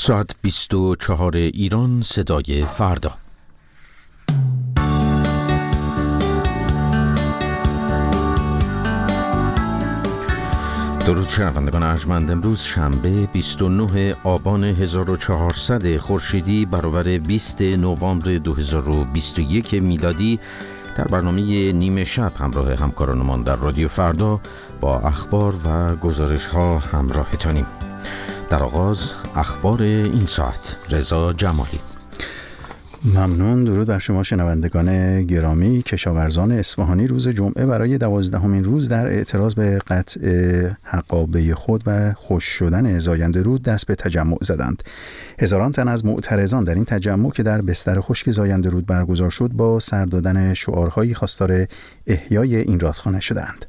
ساعت 24 ایران، صدای فردا. درود شنوندگان ارجمند، امروز شنبه 29 آبان 1400 خورشیدی برابر 20 نوامبر 2021 میلادی در برنامه نیمه شب همراه همکارانمان در رادیو فردا با اخبار و گزارش ها همراهتانیم. در آغاز اخبار این ساعت. رضا جمالی. ممنون. درود بر شما شنوندگان گرامی. کشاورزان اصفهانی روز جمعه برای 12مین روز در اعتراض به قطع حقابه خود و خشک شدن زاینده رود دست به تجمع زدند. هزاران تن از معترضان در این تجمع که در بستر خشک زاینده رود برگزار شد با سر دادن شعارهایی خواستار احیای این رودخانه شدند.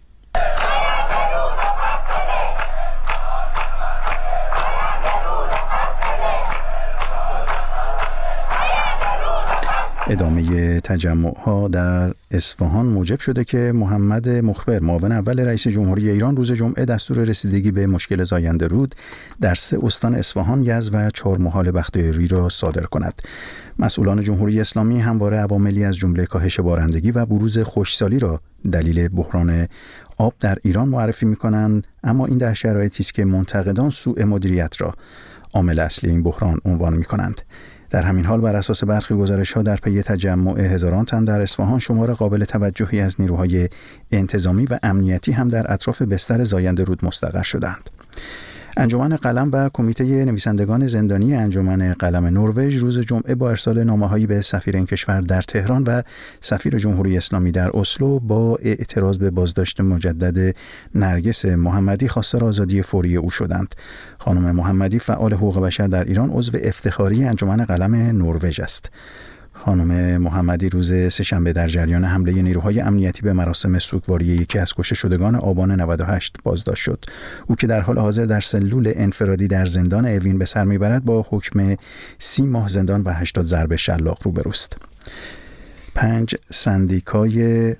ادامه تجمع‌ها در اصفهان موجب شده که محمد مخبر، معاون اول رئیس جمهوری ایران، روز جمعه دستور رسیدگی به مشکل زاینده رود در 3 استان اصفهان، یزد و چهارمحال بختیاری را صادر کند. مسئولان جمهوری اسلامی همواره عواملی از جمله کاهش بارندگی و بروز خشکسالی را دلیل بحران آب در ایران معرفی می‌کنند، اما این در شرایطی است که منتقدان سوء مدیریت را عامل اصلی این بحران عنوان می‌کنند. در همین حال بر اساس برخی گزارش‌ها در پی تجمع هزاران تن در اصفهان، شمار قابل توجهی از نیروهای انتظامی و امنیتی هم در اطراف بستر زاینده رود مستقر شدند. انجمن قلم و کمیته نویسندگان زندانی انجمن قلم نروژ روز جمعه با ارسال نامه‌هایی به سفیر این کشور در تهران و سفیر جمهوری اسلامی در اسلو با اعتراض به بازداشت مجدد نرگس محمدی خواستار آزادی فوری او شدند. خانم محمدی فعال حقوق بشر در ایران، عضو افتخاری انجمن قلم نروژ است. خانم محمدی روز سه‌شنبه در جریان حمله نیروهای امنیتی به مراسم سوگواری یکی از کشته شدگان آبان 98 بازداشت شد. او که در حال حاضر در سلول انفرادی در زندان اوین به سر میبرد، با حکم 30 ماه زندان و 80 ضرب شلاق روبروست. 5 سندیکای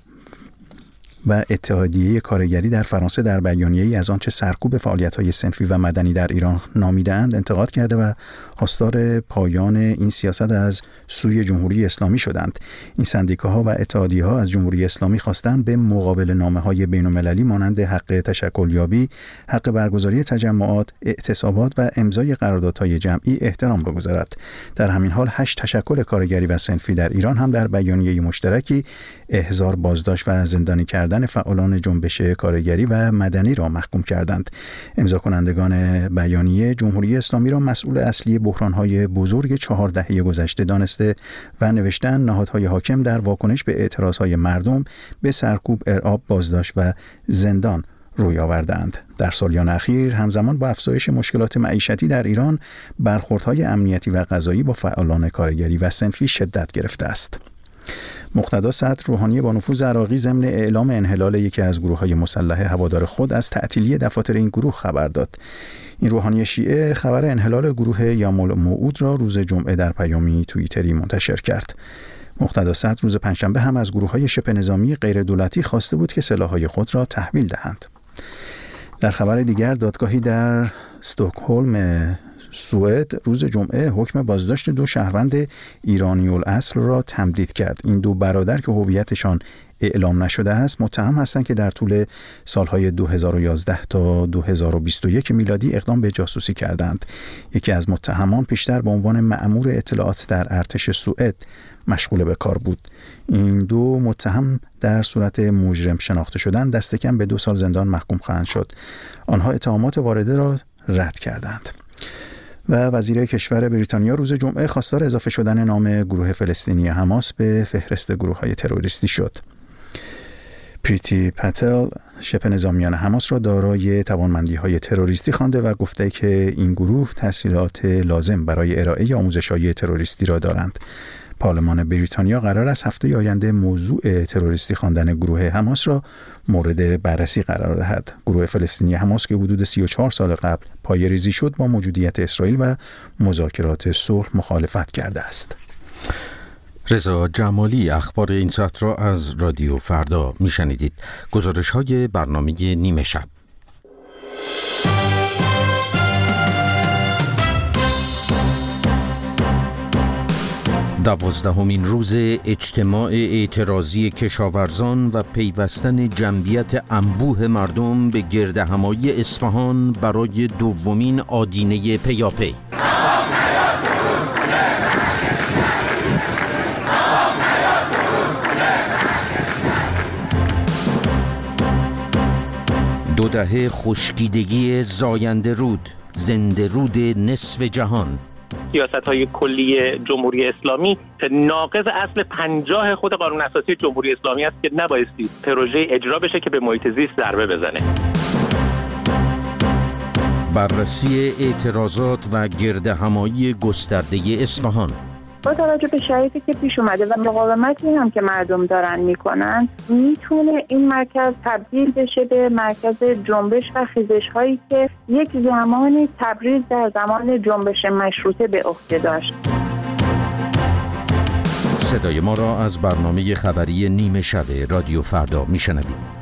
و اتحادیه کارگری در فرانسه در بیانیه‌ای از آنچه سرکوب فعالیت‌های صنفی و مدنی در ایران نامیده‌اند انتقاد کرده و خواستار پایان این سیاست از سوی جمهوری اسلامی شدند. این سندیکاها و اتحادیه‌ها از جمهوری اسلامی خواستند به مقابل نامه‌های بین‌المللی مانند حق تشکلیابی، حق برگزاری تجمعات، اعتصابات و امضای قراردادهای جمعی احترام بگذارد. در همین حال 8 تشکل کارگری و صنفی در ایران هم در بیانیه مشترکی احضار، بازداشت و زندانی کردن فعالان جنبش کارگری و مدنی را محکوم کردند. امضا کنندگان بیانیه جمهوری اسلامی را مسئول اصلی بحران‌های بزرگ 4 دهه گذشته دانسته و نوشتن نهادهای حاکم در واکنش به اعتراضهای مردم به سرکوب، ارعاب، بازداشت و زندان روی آوردند. در سالیان اخیر همزمان با افزایش مشکلات معیشتی در ایران، برخوردهای امنیتی و قضایی با فعالان کارگری و صنفی شدت گرفته است. مقتدا صدر روحانی با نفوذ عراقی ضمن اعلام انحلال یکی از گروه‌های مسلح هوادار خود از تعطیلی دفاتر این گروه خبر داد. این روحانی شیعه خبر انحلال گروه یام‌الموعود را روز جمعه در پیامی توییتری منتشر کرد. مقتدا صدر روز پنجشنبه هم از گروه‌های شبه نظامی غیر دولتی خواسته بود که سلاح‌های خود را تحویل دهند. در خبر دیگر، دادگاهی در استکهلم سوئد روز جمعه حکم بازداشت 2 شهروند ایرانی الاصل را تمدید کرد. این 2 برادر که هویتشان اعلام نشده است، متهم هستند که در طول سالهای 2011 تا 2021 میلادی اقدام به جاسوسی کردند. یکی از متهمان پیشتر به عنوان مأمور اطلاعات در ارتش سوئد مشغول به کار بود. این 2 متهم در صورت مجرم شناخته شدن دست کم به 2 سال زندان محکوم خواهند شد. آنها اتهامات وارده را رد کردند. و وزیر کشور بریتانیا روز جمعه خواستار اضافه شدن نام گروه فلسطینی حماس به فهرست گروه‌های تروریستی شد. پریتی پتل شبه نظامیان حماس را دارای توانمندی‌های تروریستی خوانده و گفته که این گروه تسهیلات لازم برای ارائه آموزش‌های تروریستی را دارند. پارلمان بریتانیا قرار است هفته آینده موضوع تروریستی خواندن گروه حماس را مورد بررسی قرار دهد. گروه فلسطینی حماس که حدود 34 سال قبل پایه‌ریزی شد، با موجودیت اسرائیل و مذاکرات صلح مخالفت کرده است. رضا جمالی اخبار این ساعت را از رادیو فردا میشنیدید. گزارش‌های برنامه نیمه شب. 12مین روز اجتماع اعتراضی کشاورزان و پیوستن جمعیت انبوه مردم به گردهمایی اصفهان برای دومین آدینه پیاپی. دو دهه خشکیدگی زاینده رود، زنده رود نصف جهان. سیاست‌های کلی جمهوری اسلامی ناقض اصل 50 خود قانون اساسی جمهوری اسلامی است که نبایستی پروژه اجرا بشه که به محیط زیست ضربه بزنه. بررسی اعتراضات و گردهمایی گسترده اصفهان. با توجه به شرایطی که پیش اومده و مقاومتی هم که مردم دارن میکنن، میتونه این مرکز تبدیل بشه به مرکز جنبش و خیزش هایی که یک زمانی تبریز در زمان جنبش مشروطه به عهده داشت. صدای ما را از برنامه خبری نیمه شب رادیو فردا میشنوید.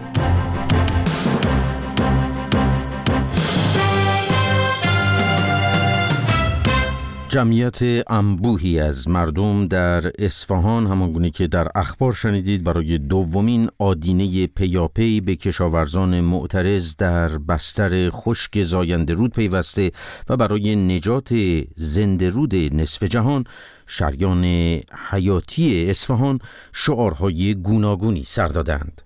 جمعیت انبوهی از مردم در اصفهان، همانگونه که در اخبار شنیدید، برای دومین آدینه پیاپی به کشاورزان معترض در بستر خشک زاینده رود پیوسته و برای نجات زنده رود نصف جهان، شریان حیاتی اصفهان، شعارهای گوناگونی سر دادند.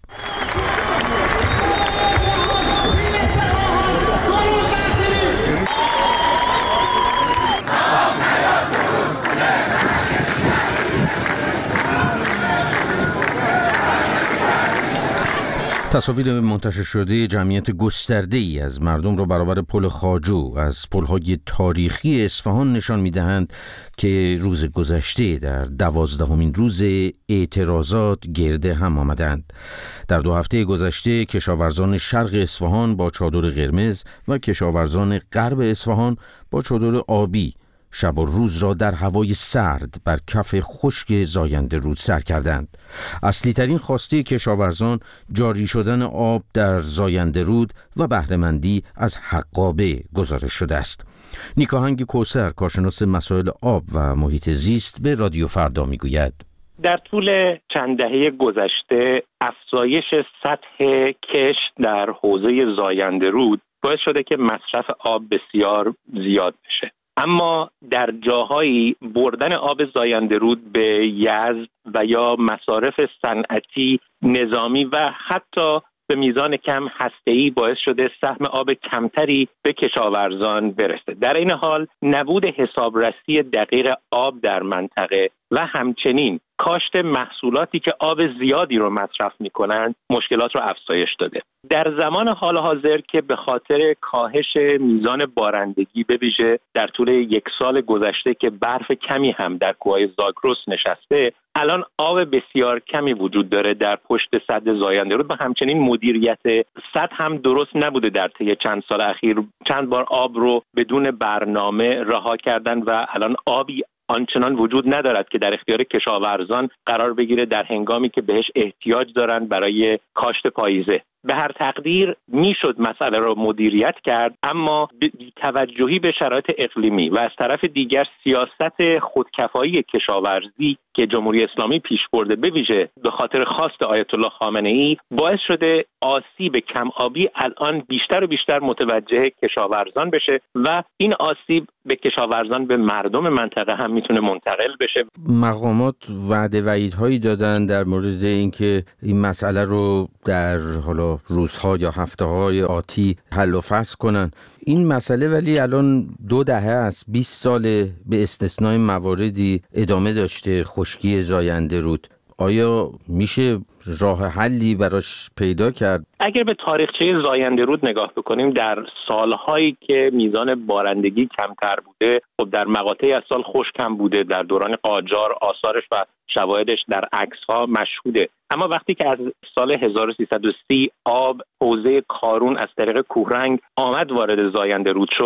تصاویر منتشر شده جمعیت گسترده‌ای از مردم را برابر پل خواجو از پل‌های تاریخی اصفهان نشان می‌دهند که روز گذشته در 12مین روز اعتراضات گرده هم آمدند. در 2 هفته گذشته کشاورزان شرق اصفهان با چادر قرمز و کشاورزان غرب اصفهان با چادر آبی شب و روز را در هوای سرد بر کف خشک زاینده رود سر کردند. اصلی ترین خواسته کشاورزان جاری شدن آب در زاینده رود و بهره‌مندی از حقابه گزارش شده است. نیکاهنگ کوثر، کارشناس مسائل آب و محیط زیست، به رادیو فردا میگوید: در طول چند دهه گذشته افزایش سطح کشت در حوزه زاینده رود باعث شده که مصرف آب بسیار زیاد بشه. اما در جاهایی بردن آب زاینده رود به یزد و یا مصارف صنعتی، نظامی و حتی به میزان کم هسته‌ای باعث شده سهم آب کمتری به کشاورزان برسه. در این حال نبود حسابرسی دقیق آب در منطقه و همچنین کاشت محصولاتی که آب زیادی رو مصرف می‌کنند مشکلات رو افزایش داده. در زمان حال حاضر که به خاطر کاهش میزان بارندگی به ویژه در طول 1 سال گذشته که برف کمی هم در کوههای زاگرس نشسته، الان آب بسیار کمی وجود داره در پشت سد زاینده رود و همچنین مدیریت سد هم درست نبوده. در طی چند سال اخیر چند بار آب رو بدون برنامه رها کردن و الان آبی آنچنان وجود ندارد که در اختیار کشاورزان قرار بگیره در هنگامی که بهش احتیاج دارند برای کاشت پاییزه. به هر تقدیر میشد مسئله را مدیریت کرد، اما توجهی به شرایط اقلیمی و از طرف دیگر سیاست خودکفایی کشاورزی که جمهوری اسلامی پیش برده، به ویژه به خاطر خواست آیت الله خامنه‌ای، باعث شده آسیب کم آبی الان بیشتر و بیشتر متوجه کشاورزان بشه و این آسیب به کشاورزان، به مردم منطقه هم میتونه منتقل بشه. مقامات وعده وعیدهایی دادن در مورد اینکه این مسئله رو در حالا روزها یا هفته‌های آتی حل و فصل کنن. این مسئله ولی الان 2 دهه است، 20 ساله به استثنای مواردی ادامه داشته خشکی زاینده رود. آیا میشه راه حلی براش پیدا کرد؟ اگر به تاریخچه زاینده رود نگاه بکنیم، در سالهایی که میزان بارندگی کمتر بوده، خب در مقاطعی از سال خشک هم بوده. در دوران قاجار آثارش و شواهدش در عکس‌ها مشهوده. اما وقتی که از سال 1330 آب حوزه کارون از طریق کوهرنگ آمد وارد زاینده رود شد،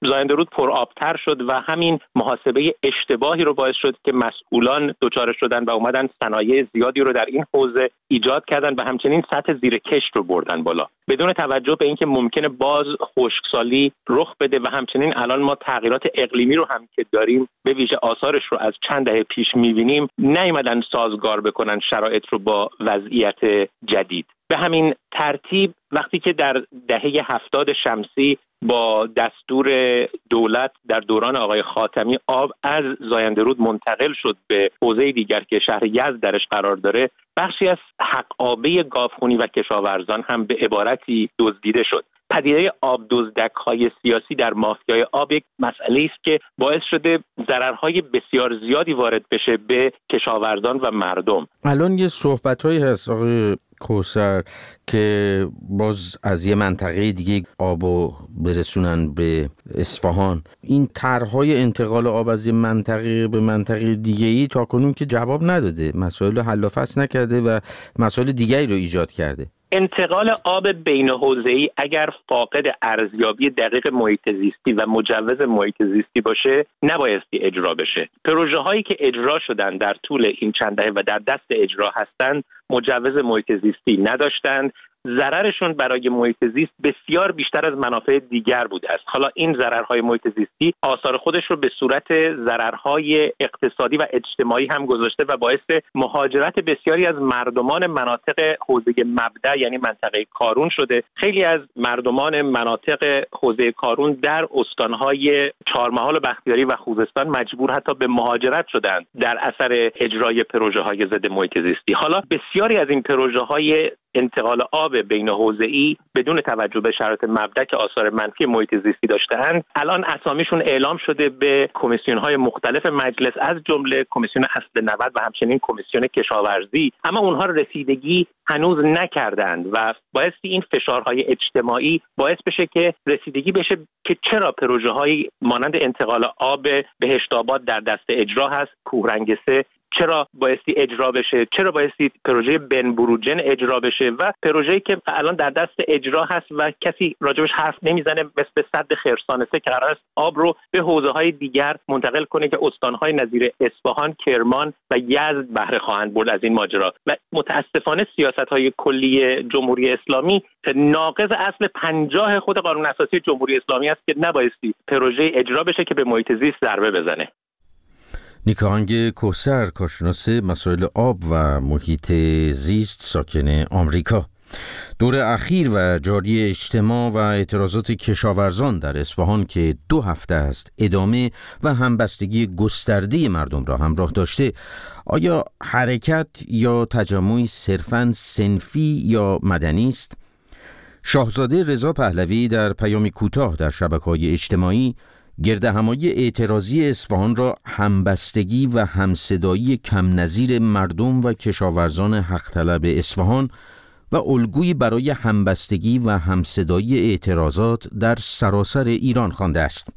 زاینده رود پرآبتر شد و همین محاسبه اشتباهی رو باعث شد که مسئولان دچار شدن و اومدن صنایع زیادی رو در این حوزه ایجاد کردن و همچنین سطح زیر کشت رو بردن بالا بدون توجه به اینکه ممکنه باز خشکسالی رخ بده و همچنین الان ما تغییرات اقلیمی رو هم که داریم به ویژه آثارش رو از چند دهه پیش می‌بینیم نیومدن سازگار بکنن شرایط رو با وضعیت جدید. به همین ترتیب وقتی که در دهه 70 شمسی با دستور دولت در دوران آقای خاتمی آب از زاینده رود منتقل شد به حوزه دیگر که شهر یزد درش قرار داره، بخشی از حق آبه گاوخونی و کشاورزان هم به عبارتی دزدیده شد. پدیده آب دزدک‌های سیاسی در مافیای آب یک مسئله است که باعث شده ضررهای بسیار زیادی وارد بشه به کشاورزان و مردم. الان یه صحبت‌هایی هست آقای کوثر که باز از یه منطقه دیگه آبو برسونن به اصفهان. این طرح‌های انتقال آب از یه منطقه به منطقه دیگه‌ای تاکنون که جواب نداده، مسائل حل و فصل نکرده و مسائل دیگری رو ایجاد کرده. انتقال آب بین حوزه‌ای اگر فاقد ارزیابی دقیق محیط زیستی و مجوز محیط زیستی باشه نبایستی اجرا بشه. پروژه هایی که اجرا شدن در طول این چند دهه و در دست اجرا هستند مجوز محیط زیستی نداشتند. ضررشون برای محیط زیست بسیار بیشتر از منافع دیگر بوده است. حالا این ضررهای محیط زیستی آثار خودش رو به صورت ضررهای اقتصادی و اجتماعی هم گذاشته و باعث مهاجرت بسیاری از مردمان مناطق حوزه مبدأ یعنی منطقه کارون شده. خیلی از مردمان مناطق حوزه کارون در استانهای چهارمحال و بختیاری و خوزستان مجبور حتی به مهاجرت شدند در اثر اجرای پروژه‌های ضد محیط زیستی. حالا بسیاری از این پروژه‌های انتقال آب بین حوزه‌ای بدون توجه به شرایط مبدأ که آثار منفی محیط زیستی داشته‌اند الان اسامیشون اعلام شده به کمیسیون‌های مختلف مجلس از جمله کمیسیون اصل 90 و همچنین کمیسیون کشاورزی، اما اونها رسیدگی هنوز نکردند و بایستی این فشارهای اجتماعی باعث بشه که رسیدگی بشه که چرا پروژه‌های مانند انتقال آب بهشت‌آباد در دست اجرا هست، کوهرنگ 3 چرا بایستی اجرا بشه، چرا بایستی پروژه بنبروجن اجرا بشه و پروژه‌ای که الان در دست اجرا هست و کسی راجبش حرف نمیزنه مثل سد خرسان 3 که قرار است آب رو به حوزه‌های دیگر منتقل کنه که استان‌های نظیر اصفهان، کرمان و یزد بهره خواهند برد از این ماجرا. و متاسفانه سیاست‌های کلی جمهوری اسلامی ناقض اصل 50 خود قانون اساسی جمهوری اسلامی است که نبایستی پروژه اجرا بشه که به محیط زیست ضربه بزنه. نیکاهنگ کوثر، کارشناس مسائل آب و محیط زیست، ساکن آمریکا. دور اخیر و جاری اجتماع و اعتراضات کشاورزان در اصفهان که 2 هفته است ادامه و همبستگی گسترده مردم را همراه داشته، آیا حرکت یا تجمعی صرفاً صنفی یا مدنی است؟ شاهزاده رضا پهلوی در پیامی کوتاه در شبکه‌های اجتماعی گردهمایی اعتراضی اصفهان را همبستگی و همصدایی کم نظیر مردم و کشاورزان حق طلب اصفهان و الگویی برای همبستگی و همصدایی اعتراضات در سراسر ایران خوانده است.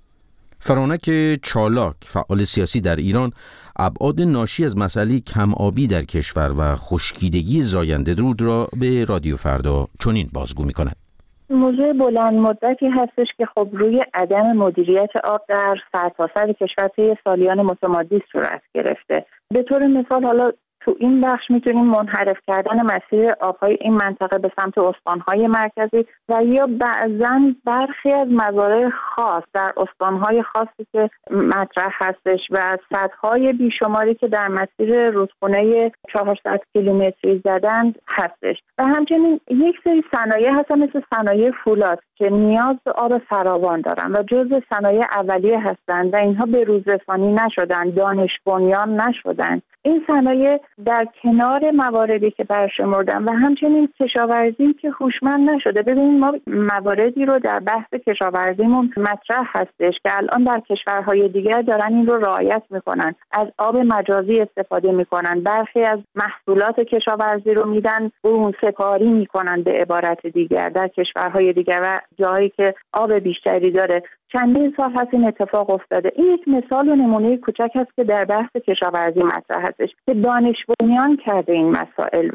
فرانک چالاک، فعال سیاسی در ایران، ابعاد ناشی از مسئله کم آبی در کشور و خشکیدگی زاینده رود را به رادیو فردا چنین بازگو می‌کند. موضوع بلند مدتی هستش که خب روی عدم مدیریت آب در سرتاسر کشور طی سالیان متمادی صورت گرفته. به طور مثال حالا تو این بخش میتونیم منحرف کردن مسیر آبهای این منطقه به سمت استانهای مرکزی و یا بعضاً برخی از مزارع خاص در استانهای خاصی که مطرح هستش و سدهای بیشماری که در مسیر رودخانه 400 کیلومتری زدند هستش و همچنین یک سری صنایع هستن مثل صنایع فولاد که نیاز به آب فراوان دارن و جزء صنایع اولیه هستند و اینها به روزرسانی نشدن، دانش بنیان نشدن. این صنایع در کنار مواردی که برشمردم و همچنین کشاورزی که هوشمند نشده. ببینید ما مواردی رو در بحث کشاورزیمون مطرح هستش که الان در کشورهای دیگر دارن این رو رعایت میکنن، از آب مجازی استفاده میکنن، برخی از محصولات کشاورزی رو میدن برون سپاری میکنن به عبارت دیگر در کشورهای دیگر و جایی که آب بیشتری داره. چندین سال هست این اتفاق افتاده. این یک مثال و نمونه کوچک هست که در بحث کشاورزی مطرح هستش که دانش بنیان کرده این مسائل رو.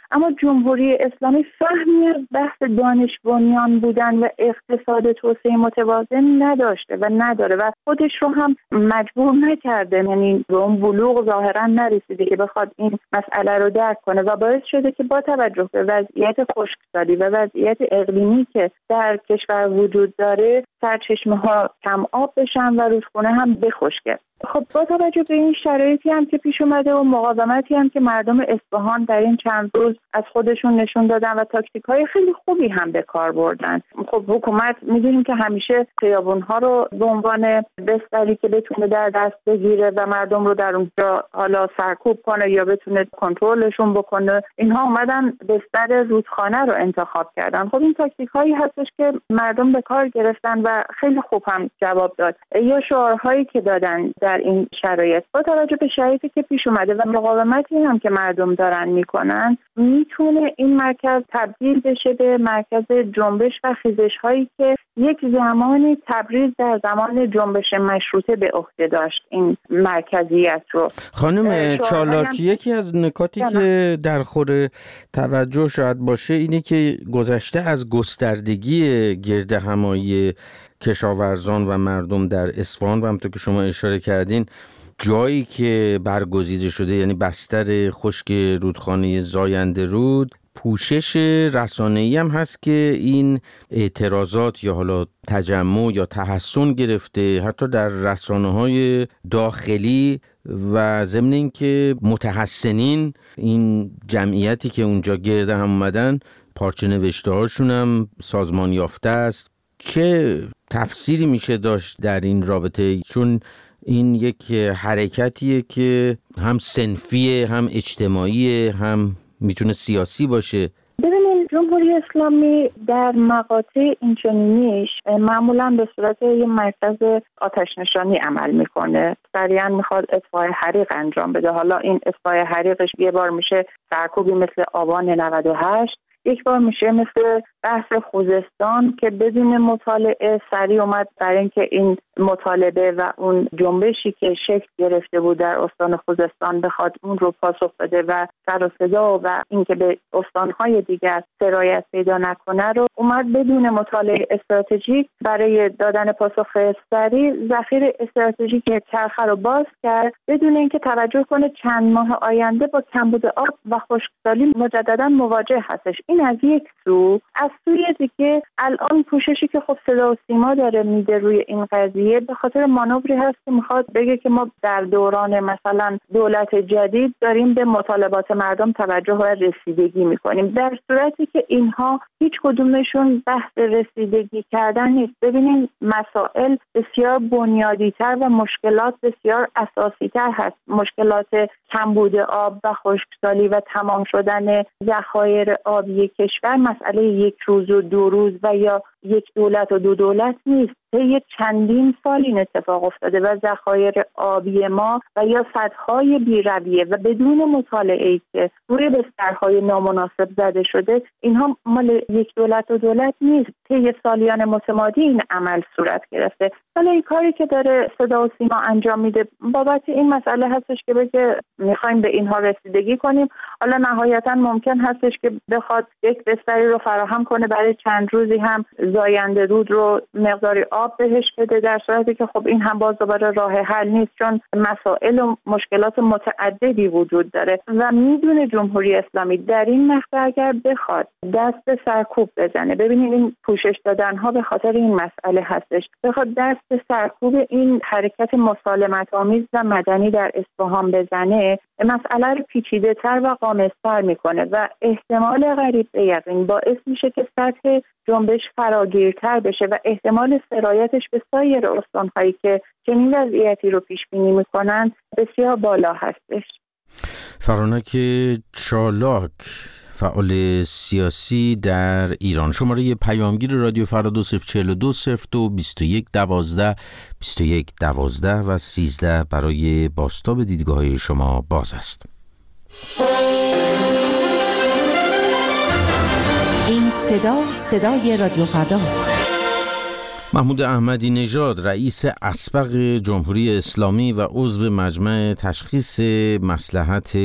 اما جمهوری اسلامی فهمی از بحث دانش بنیان بودن و اقتصاد توسعه متوازن نداشته و نداره و خودش رو هم مجبور نکرده، یعنی به اون بلوغ ظاهرا نرسیده که بخواد این مسئله رو درک کنه و باعث شده که با توجه به وضعیت خشکسالی و وضعیت اقلیمی که در کشور وجود داره سرچشمه‌ها کم آب بشن و رودخونه هم بخشکه. خب با توجه به این شرایطی هم که پیش اومده و مقاومتی هم که مردم اصفهان در این چند روز از خودشون نشون دادن و تاکتیک‌های خیلی خوبی هم به کار بردن. خب حکومت می‌دونیم که همیشه خیابون‌ها رو به عنوان بستری که بتونه در دست بگیره و مردم رو در اونجا حالا سرکوب کنه یا بتونه کنترلشون بکنه، اینها اومدن بستر رودخانه رو انتخاب کردن. خب این تاکتیک‌هایی هستش که مردم به کار گرفتن و خیلی خوب هم جواب داد. یا شعارهایی که دادن در این شرایط با توجه به شرایطی که پیش اومده و مقاومتی هم که مردم دارن میکنن، میتونه این مرکز تبدیل بشه به مرکز جنبش و خیزش هایی که یک زمانی تبریز در زمان جنبش مشروطه به عهده داشت این مرکزیت رو. خانم چالاک، یکی از نکاتی که در خور توجه شاید باشه اینه که گذشته از گستردگی گردهمایی کشاورزان و مردم در اصفهان و همونطور که شما اشاره کردین جایی که برگزیده شده، یعنی بستر خشک رودخانه زاینده رود، پوشش رسانه‌ای هم هست که این اعتراضات یا حالا تجمع یا تحسن گرفته حتی در رسانه‌های داخلی و ضمن اینکه متحسنین این جمعیتی که اونجا گرد هم اومدن پارچه نوشته هاشون هم سازمان یافته است. چه تفسیری میشه داشت در این رابطه؟ چون این یک حرکتیه که هم صنفیه، هم اجتماعیه، هم میتونه سیاسی باشه. ببینید جمهوری اسلامی در مقاطع اینچنینیش معمولا به صورت یه مرکز آتش نشانی عمل میکنه. سریعا میخواد اطفای حریق انجام بده. حالا این اطفای حریقش یه بار میشه سرکوبی مثل آبان 98، یک بار میشه مثل بحث خوزستان که بدون مطالعه سریع اومد برای اینکه این مطالبه و اون جنبشی که شکل گرفته بود در استان خوزستان بخواد اون رو پاسخ بده و سر و صدا و اینکه به استانهای دیگر سرایت پیدا نکنه رو اومد بدون مطالعه استراتژیک برای دادن پاسخ سریع ذخیره استراتژیک چرخه رو باز کرد بدون اینکه توجه کنه چند ماه آینده با کمبود آب و خشکسالی مجددا مواجه هستش. این از یک سو. از سوی دیگه الان پوششی که خب صدا و سیما داره میده روی این قضیه به خاطر مانوری هست که میخواد بگه که ما در دوران مثلا دولت جدید داریم به مطالبات مردم توجه و رسیدگی میکنیم، در صورتی که اینها هیچ کدومشون بحث رسیدگی کردن نیست. ببینید مسائل بسیار بنیادی‌تر و مشکلات بسیار اساسی‌تر هست. مشکلات کمبود آب و خشکسالی و تمام شدن ذخایر آبی کشور مسئله یک روز و دو روز و یا یک دولت و دو دولت نیست. طی چندین سال این اتفاق افتاده و ذخایر آبی ما و یا سدهای بی‌رویه و بدون مطالعه‌ای که روی بسترهای نامناسب زده شده، اینها مال یک دولت و دولت نیست. طی سالیان متمادی این عمل صورت گرفته. حالا این کاری که داره صدا و سیما انجام میده بابت این مسئله هستش که بگه میخوایم به اینها رسیدگی کنیم. حالا نهایتا ممکن هستش که بخواد یک بستری رو فراهم کنه برای چند روزی هم زاینده رود رو مقداری آب بهش بده، در صورتی که خب این هم باز دوباره راه حل نیست چون مسائل و مشکلات متعددی وجود داره و میدونه جمهوری اسلامی در این مقطع اگر بخواد دست به سرکوب بزنه، ببینید این پوشش دادن ها به خاطر این مسئله هستش، بخواد دست به سرکوب این حرکت مسالمت آمیز و مدنی در اصفهان بزنه، مسئله رو پیچیده تر و غامض‌تر میکنه و احتمال قریب به یقین باعث میشه که سطح جنبش فراگیرتر بشه و احتمال سرایتش به سایر استان‌هایی که چنین وضعیتی رو پیش بینی میکنن بسیار بالا هستش. فرانک چالاک، فعال سیاسی در ایران. شماره پیامگیر رادیو فردا 042 02 21 12 21 12 و 13 برای بازتاب دیدگاه‌های شما باز است. این صدای رادیو فرداست. محمود احمدی نژاد رئیس اسبق جمهوری اسلامی و عضو مجمع تشخیص مصلحت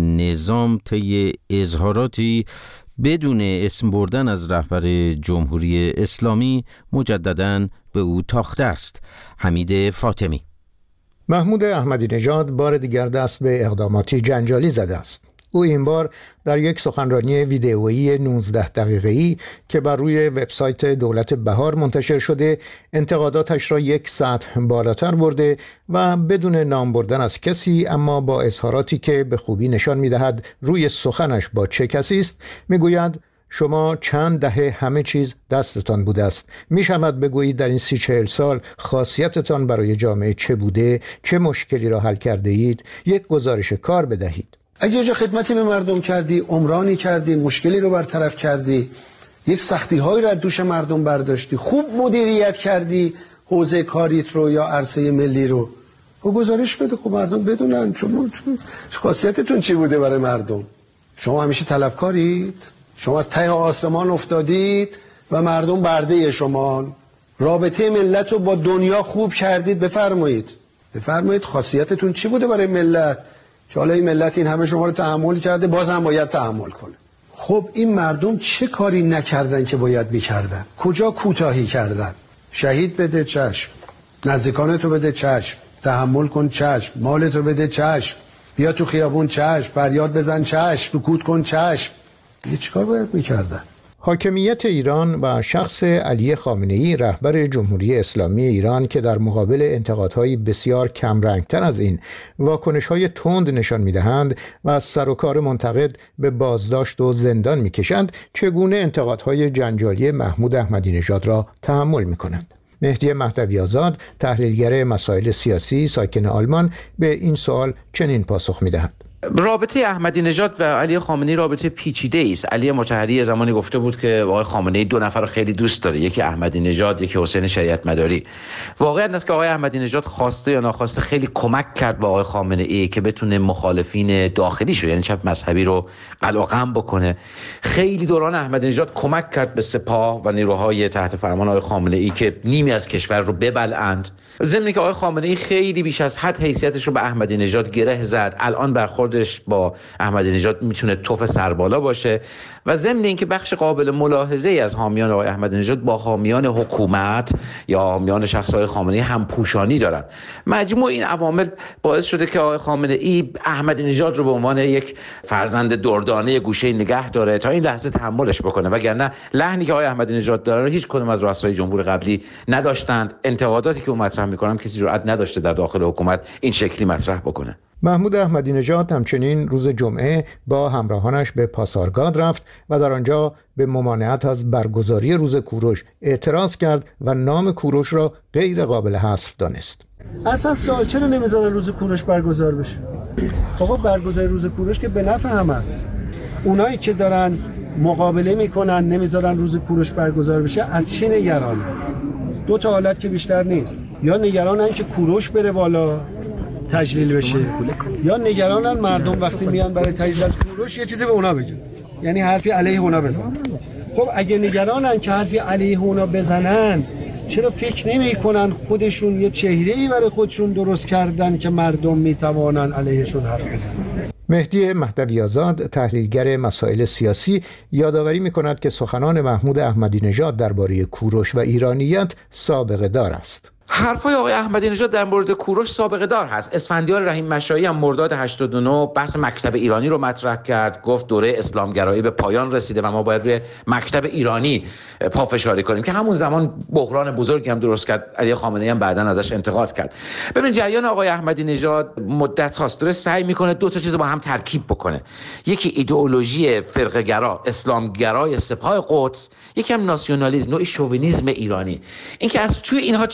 نظام طی اظهاراتی بدون اسم بردن از رهبر جمهوری اسلامی مجدداً به او تاخته است. حمید فاطمی. محمود احمدی نژاد بار دیگر دست به اقداماتی جنجالی زده است. او این بار در یک سخنرانی ویدئویی 19 دقیقه‌ای که بر روی وبسایت دولت بهار منتشر شده، انتقاداتش را یک سطح بالاتر برده و بدون نام بردن از کسی، اما با اظهاراتی که به خوبی نشان می‌دهد روی سخنش با چه کسی است، می‌گوید شما چند دهه همه چیز دستتان بوده است. می‌شود بگویید در این 30-40 سال خاصیتتان برای جامعه چه بوده، چه مشکلی را حل کرده اید، یک گزارش کار بدهید. اگه جا خدمتی به مردم کردی، عمرانی کردی، مشکلی رو برطرف کردی، یک سختی‌هایی رو از دوش مردم برداشتی، خوب مدیریت کردی حوزه کاریت رو یا عرصه ملی رو، و گزارش بده خب مردم بدونن شما خاصیتتون چی بوده برای مردم. شما همیشه طلبکارید، شما از ته آسمان افتادید و مردم برده شما، رابطه ملت رو با دنیا خوب کردید. بفرمایید خاصیتتون چی بوده برای ملت که حالا این ملت این همه شما رو تحمل کرده، باز هم باید تحمل کنه. خب این مردم چه کاری نکردن که باید میکردن؟ کجا کوتاهی کردن؟ شهید بده چشم، نزدیکانتو بده چشم، تحمل کن چشم، مالتو بده چشم، بیا تو خیابون چشم، فریاد بزن چشم، سکوت کن چشم. یه چیکار باید میکردن؟ حاکمیت ایران و شخص علی خامنه‌ای رهبر جمهوری اسلامی ایران که در مقابل انتقادهای بسیار کمرنگتر از این واکنش‌های تند نشان می‌دهند و از سر و کار منتقد به بازداشت و زندان می‌کشند، چگونه انتقادهای جنجالی محمود احمدی نژاد را تحمل می‌کنند؟ مهدی مهدوی آزاد، تحلیلگر مسائل سیاسی ساکن آلمان، به این سوال چنین پاسخ می‌دهد: رابطه احمدی نژاد و علی خامنه‌ای رابطه پیچیده است. علی مطهری زمانی گفته بود که آقای خامنه‌ای دو نفر رو خیلی دوست داره، یکی احمدی نژاد، یکی حسین شریعت مداری. واقعیت است که آقای احمدی نژاد خواسته یا ناخواسته خیلی کمک کرد با آقای خامنه‌ای که بتونه مخالفین داخلیش رو، یعنی چپ مذهبی رو قلقم بکنه. خیلی دوران احمدی نژاد کمک کرد به سپاه و نیروهای تحت فرمان آقای خامنه‌ای که نیمی از کشور رو ببلعند. ضمن که آقای خامنه‌ای خیلی بیش از حد حیثیتش رو به احمدی نژاد گره زد. الان برخوردش با احمدی نژاد میتونه توف سربالا باشه و ضمن اینکه بخش قابل ملاحظه‌ای از حامیان آقای احمدی نژاد با حامیان حکومت یا حامیان شخص آقای خامنه‌ای هم پوشانی دارن. مجموع این عوامل باعث شده که آقای خامنه‌ای احمدی نژاد رو به عنوان یک فرزند دردانه گوشه نگه داره تا این لحظه تحملش بکنه، وگرنه لحنی که آقای احمدی نژاد داره رو هیچ کدوم از رؤسای جمهور قبلی نداشتند. انتقاداتی که مطرح می‌کنم کسی جرئت نداشته در داخل حکومت این شکلی مطرح بکنه. محمود احمدی نژاد همچنین روز جمعه با همراهانش به پاسارگاد رفت و در آنجا به ممانعت از برگزاری روز کوروش اعتراض کرد و نام کوروش را غیر قابل حذف دانست. اساس سوال چرا نمیذارن روز کوروش برگزار بشه؟ آقا برگزاری روز کوروش که به نفع هم است. اونایی که دارن مقابله میکنن نمیذارن روز کوروش برگزار بشه، از چی نگرانن؟ دو تا حالت که بیشتر نیست. یا نگرانن که کوروش بره بالا تجلیل بشه، یا نگرانن مردم وقتی میان برای تجلیل کوروش یه چیزی به اونا بگن، یعنی حرفی علیه اونا بزنن. خب اگه نگرانن که حرفی علیه اونا بزنن، چرا فکر نمی‌کنن خودشون یه چهره‌ای برای خودشون درست کردن که مردم میتوانن علیهشون حرف بزنن؟ مهدی مهدوی آزاد، تحلیلگر مسائل سیاسی، یادآوری می‌کند که سخنان محمود احمدی نژاد درباره کوروش و ایرانیت سابقه دار است. حرفای آقای احمدی نژاد در مورد کوروش سابقه دار هست. اسفندیار رحیم مشایی هم مرداد 89 بحث مکتب ایرانی رو مطرح کرد، گفت دوره اسلامگرایی به پایان رسیده و ما باید روی مکتب ایرانی پافشاری کنیم که همون زمان بحران بزرگی هم درست کرد. علی خامنه‌ای هم بعداً ازش انتقاد کرد. ببین جریان آقای احمدی نژاد مدت هاست داره سعی میکنه دو تا چیز با هم ترکیب بکنه، یکی ایدئولوژی فرقه‌گرا اسلامگرای سپاه قدس، یکی هم ناسیونالیسم، نوعی شوونیسم ایرانی. اینکه از توی اینها چی میخواد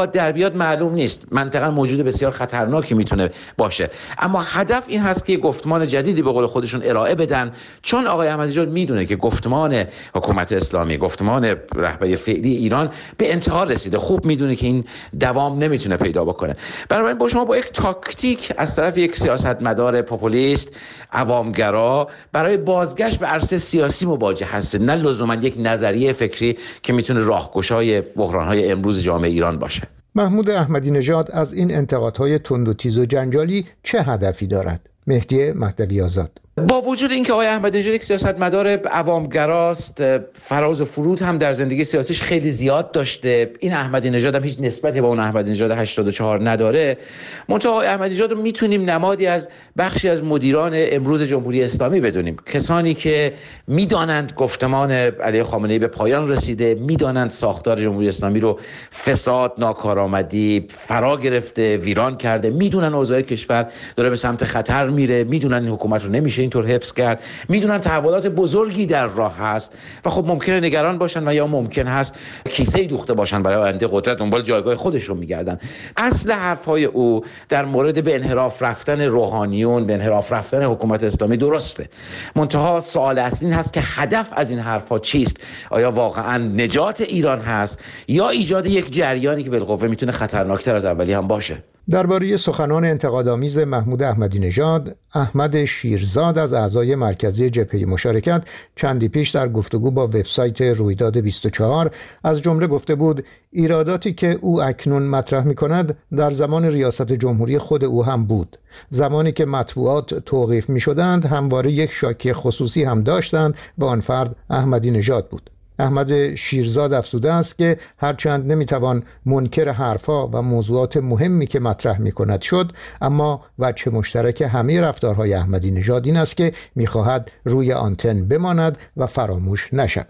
بخواد در بیاد معلوم نیست. منطقا موجود بسیار خطرناکی میتونه باشه، اما هدف این هست که گفتمان جدیدی به قول خودشون ارائه بدن، چون آقای احمدی نژاد میدونه که گفتمان حکومت اسلامی، گفتمان رهبری فعلی ایران به انتها رسیده. خوب میدونه که این دوام نمیتونه پیدا بکنه. بنابراین با شما با یک تاکتیک از طرف یک سیاستمدار پاپولیست عوامگرا برای بازگشت به عرصه سیاسی مواجه هست، نه لزوما یک نظریه فکری که میتونه راهگشای بحران‌های امروز جامعه ایران باشه. محمود احمدی نژاد از این انتقادهای تند و تیز و جنجالی چه هدفی دارد؟ مهدی مهدوی آزاد: با وجود اینکه آقای احمدی نژاد یک سیاستمدار عوامگراست، فراز و فرود هم در زندگی سیاسیش خیلی زیاد داشته، این احمدی نژاد هم هیچ نسبتی با اون احمدی نژاد 84 نداره. منتها آقای احمدی نژاد رو میتونیم نمادی از بخشی از مدیران امروز جمهوری اسلامی بدونیم، کسانی که میدانند گفتمان علی خامنه‌ای به پایان رسیده، میدانند ساختار جمهوری اسلامی رو فساد، ناکارآمدی فرا گرفته، ویران کرده، میدونن اوضاع کشور داره به سمت خطر میره، میدونن این حکومت رو نمیشه اینطور حفظ کرد، میدونن تحولات بزرگی در راه هست و خب ممکنه نگران باشن و یا ممکن هست کیسه‌ای دوخته باشن برای آینده قدرت، دنبال جایگاه خودشون میگردن. اصل حرفای او در مورد به انحراف رفتن روحانیون، به انحراف رفتن حکومت اسلامی درسته. منتها سوال اصلی این هست که هدف از این حرفا چیست؟ آیا واقعا نجات ایران هست یا ایجاد یک جریانی که بالقوه میتونه خطرناکتر از اولی هم باشه؟ درباره سخنان انتقادآمیز محمود احمدی نژاد، احمد شیرزاد از اعضای مرکزی جبهه مشارکت چندی پیش در گفتگو با وبسایت رویداد 24 از جمله گفته بود ایراداتی که او اکنون مطرح می‌کند در زمان ریاست جمهوری خود او هم بود. زمانی که مطبوعات توقیف می‌شدند همواره یک شاکی خصوصی هم داشتند و آن فرد احمدی نژاد بود. احمد شیرزاد افزوده است که هرچند نمیتوان منکر حرفا و موضوعات مهمی که مطرح میکند شد، اما وجه مشترک همه رفتارهای احمدی نژاد این است که میخواهد روی آنتن بماند و فراموش نشود.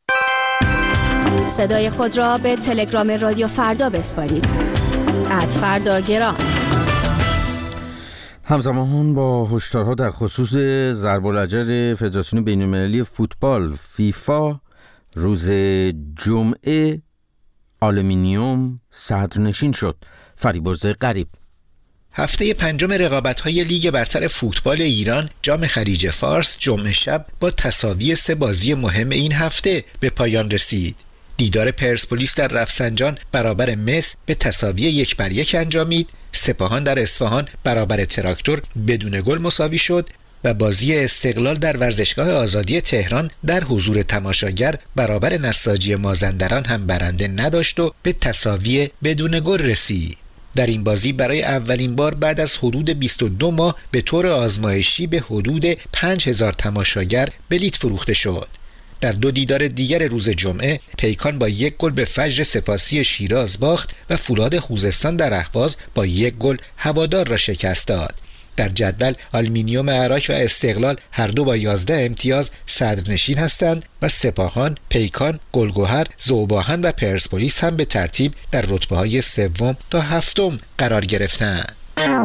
صدای خود را به تلگرام رادیو فردا بسپارید. @فرداگرام. همزمان با هشدارها در خصوص ضرب العجل فدراسیون بین‌المللی فوتبال فیفا، روز جمعه آلومینیوم صدرنشین شد. فریبرز غریب: هفته پنجم رقابت‌های لیگ برتر فوتبال ایران جام خلیج فارس جمعه شب با تساوی 3 بازی مهم این هفته به پایان رسید. دیدار پرسپولیس در رفسنجان برابر مس به تساوی 1-1 انجامید. سپاهان در اصفهان برابر تراکتور بدون گل مساوی شد و بازی استقلال در ورزشگاه آزادی تهران در حضور تماشاگر برابر نساجی مازندران هم برنده نداشت و به تساوی بدون گل رسید. در این بازی برای اولین بار بعد از حدود 22 ماه به طور آزمایشی به حدود 5000 تماشاگر بلیت فروخته شد. در 2 دیدار دیگر روز جمعه پیکان با 1 گل به فجر سپاسی شیراز باخت و فولاد خوزستان در اهواز با 1 گل هوادار را شکست داد. در جدول آلومینیوم عراق و استقلال هر دو با 11 امتیاز صدرنشین هستند و سپاهان، پیکان، گلگهر، ذوب‌آهن و پرسپولیس هم به ترتیب در رتبه‌های 3 تا 7 قرار گرفتند.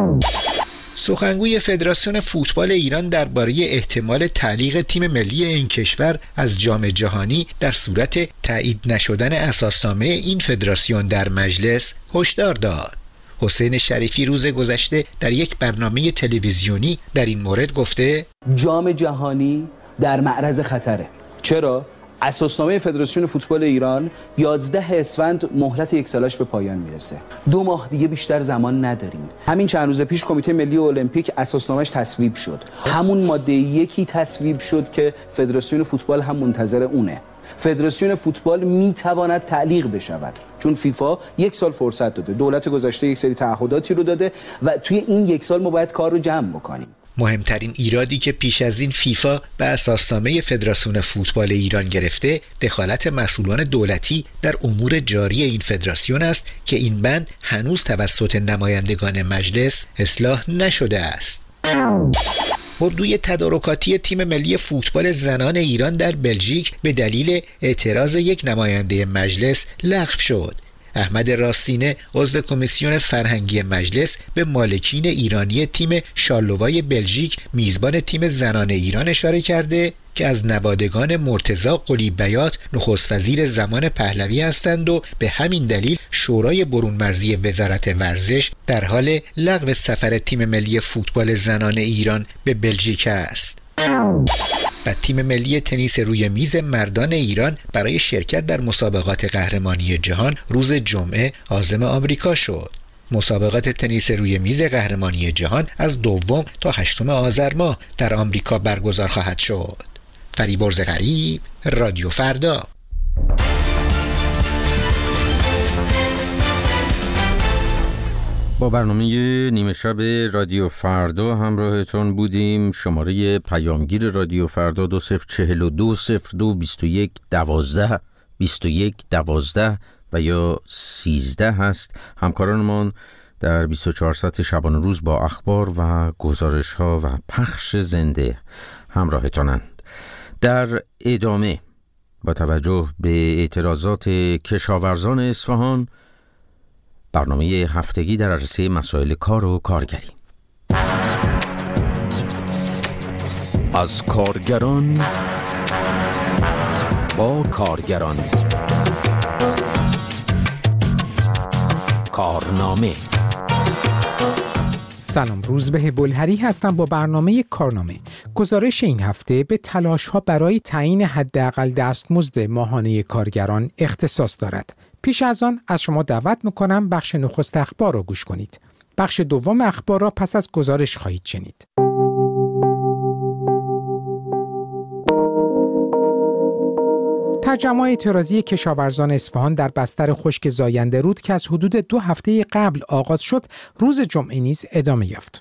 سخنگوی فدراسیون فوتبال ایران درباره احتمال تعلیق تیم ملی این کشور از جام جهانی در صورت تایید نشدن اساسنامه این فدراسیون در مجلس هشدار داد. حسین شریفی روز گذشته در یک برنامه تلویزیونی در این مورد گفته جام جهانی در معرض خطره. چرا؟ اساسنامه فدراسیون فوتبال ایران 11 اسفند مهلت 1 سالش به پایان میرسه. 2 ماه دیگه بیشتر زمان نداریم. همین چند روز پیش کمیته ملی المپیک اساسنامه‌اش تصویب شد. همون ماده 1 تصویب شد که فدراسیون فوتبال هم منتظر اونه. فدراسیون فوتبال میتواند تعلیق بشود چون فیفا 1 سال فرصت داده. دولت گذشته یک سری تعهداتی رو داده و توی این 1 سال ما باید کار رو جمع بکنیم. مهمترین ایرادی که پیش از این فیفا به اساسنامه فدراسیون فوتبال ایران گرفته دخالت مسئولان دولتی در امور جاری این فدراسیون است که این بند هنوز توسط نمایندگان مجلس اصلاح نشده است. اردوی تدارکاتی تیم ملی فوتبال زنان ایران در بلژیک به دلیل اعتراض یک نماینده مجلس لغو شد. احمد راستینه عضو کمیسیون فرهنگی مجلس به مالکین ایرانی تیم شارلوای بلژیک میزبان تیم زنان ایران اشاره کرده که از نوادگان مرتضی قلی بیات نخست وزیر زمان پهلوی هستند و به همین دلیل شورای برون مرزی وزارت ورزش در حال لغو سفر تیم ملی فوتبال زنان ایران به بلژیک است. و تیم ملی تنیس روی میز مردان ایران برای شرکت در مسابقات قهرمانی جهان روز جمعه عازم آمریکا شد. مسابقات تنیس روی میز قهرمانی جهان از 2 تا 8 آذر ماه در آمریکا برگزار خواهد شد. فریبرز غریب، رادیو فردا. با برنامه نیمه شب رادیو فردا همراهتون بودیم. شماره پیامگیر رادیو فردا 2042 02 21 12 21 12 و یا 13 هست. همکارانمان در 24 ساعت شبانه روز با اخبار و گزارش ها و پخش زنده همراهتانند. در ادامه با توجه به اعتراضات کشاورزان اصفهان، برنامه هفتگی در عرصه مسائل کار و کارگری. از کارگران با کارگران، کارنامه. سلام، روزبه بلهری هستم با برنامه کارنامه. گزارش این هفته به تلاش‌ها برای تعیین حداقل دستمزد ماهانه کارگران اختصاص دارد. پیش از آن از شما دعوت میکنم بخش نخست اخبار را گوش کنید. بخش دوم اخبار را پس از گزارش خواهید شنید. تجمع اعتراضی کشاورزان اصفهان در بستر خشک زاینده رود که از حدود 2 هفته قبل آغاز شد، روز جمعه نیز ادامه یافت.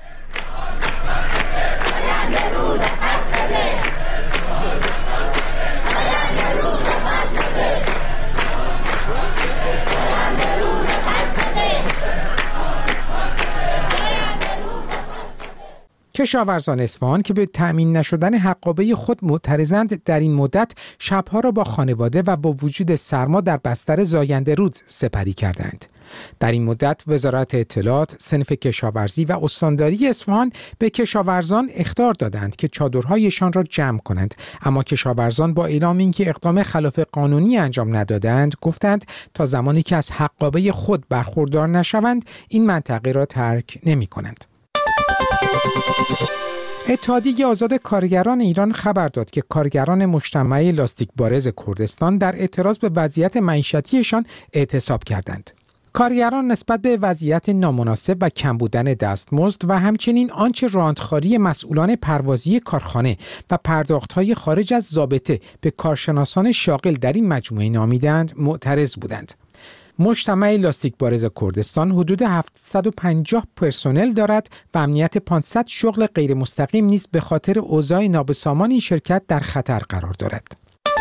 کشاورزان اصفهان که به تأمین نشدن حقابه خود معترضند، در این مدت شبها را با خانواده و با وجود سرما در بستر زاینده رود سپری کردند. در این مدت وزارت اطلاعات، صنف کشاورزی و استانداری اصفهان به کشاورزان اخطار دادند که چادرهایشان را جمع کنند، اما کشاورزان با اعلام اینکه اقدام خلاف قانونی انجام ندادند، گفتند تا زمانی که از حقابه خود برخوردار نشوند این منطقه را ترک نمی کنند. اتحادیه آزاد کارگران ایران خبر داد که کارگران مجتمع لاستیک بارز کردستان در اعتراض به وضعیت معیشتیشان اعتصاب کردند. کارگران نسبت به وضعیت نامناسب و کم بودن دستمزد و همچنین آنچه راندخواری مسئولان پروازی کارخانه و پرداخت‌های خارج از ضابطه به کارشناسان شاغل در این مجموعه نامیدند معترض بودند. مجتمع لاستیک بارز کردستان حدود 750 پرسنل دارد و امنیت 500 شغل غیر مستقیم نیز به خاطر اوضاع نابسامان این شرکت در خطر قرار دارد.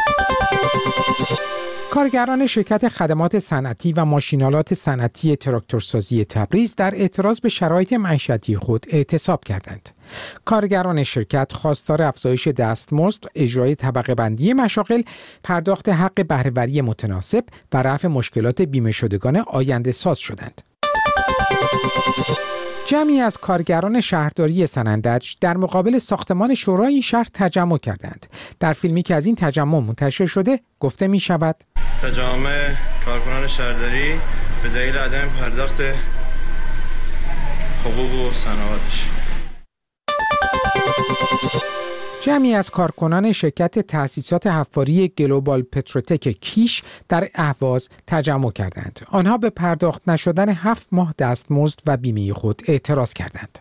کارگران شرکت خدمات صنعتی و ماشینالات صنعتی تراکتورسازی تبریز در اعتراض به شرایط معیشتی خود اعتصاب کردند. کارگران شرکت خواستار افزایش دستمزد، اجرای طبقه بندی مشاغل، پرداخت حق بهره‌وری متناسب و رفع مشکلات بیمه شدگان آینده ساز شدند. جمعی از کارگران شهرداری سنندج در مقابل ساختمان شورای این شهر تجمع کردند. در فیلمی که از این تجمع منتشر شده گفته می شود تجمع کارکنان شهرداری به دلیل عدم پرداخت حقوق و صنایعش. جمعی از کارکنان شرکت تأسیسات حفاری گلوبال پتروتک کیش در اهواز تجمع کردند. آنها به پرداخت نشدن 7 ماه دستمزد و بیمه خود اعتراض کردند.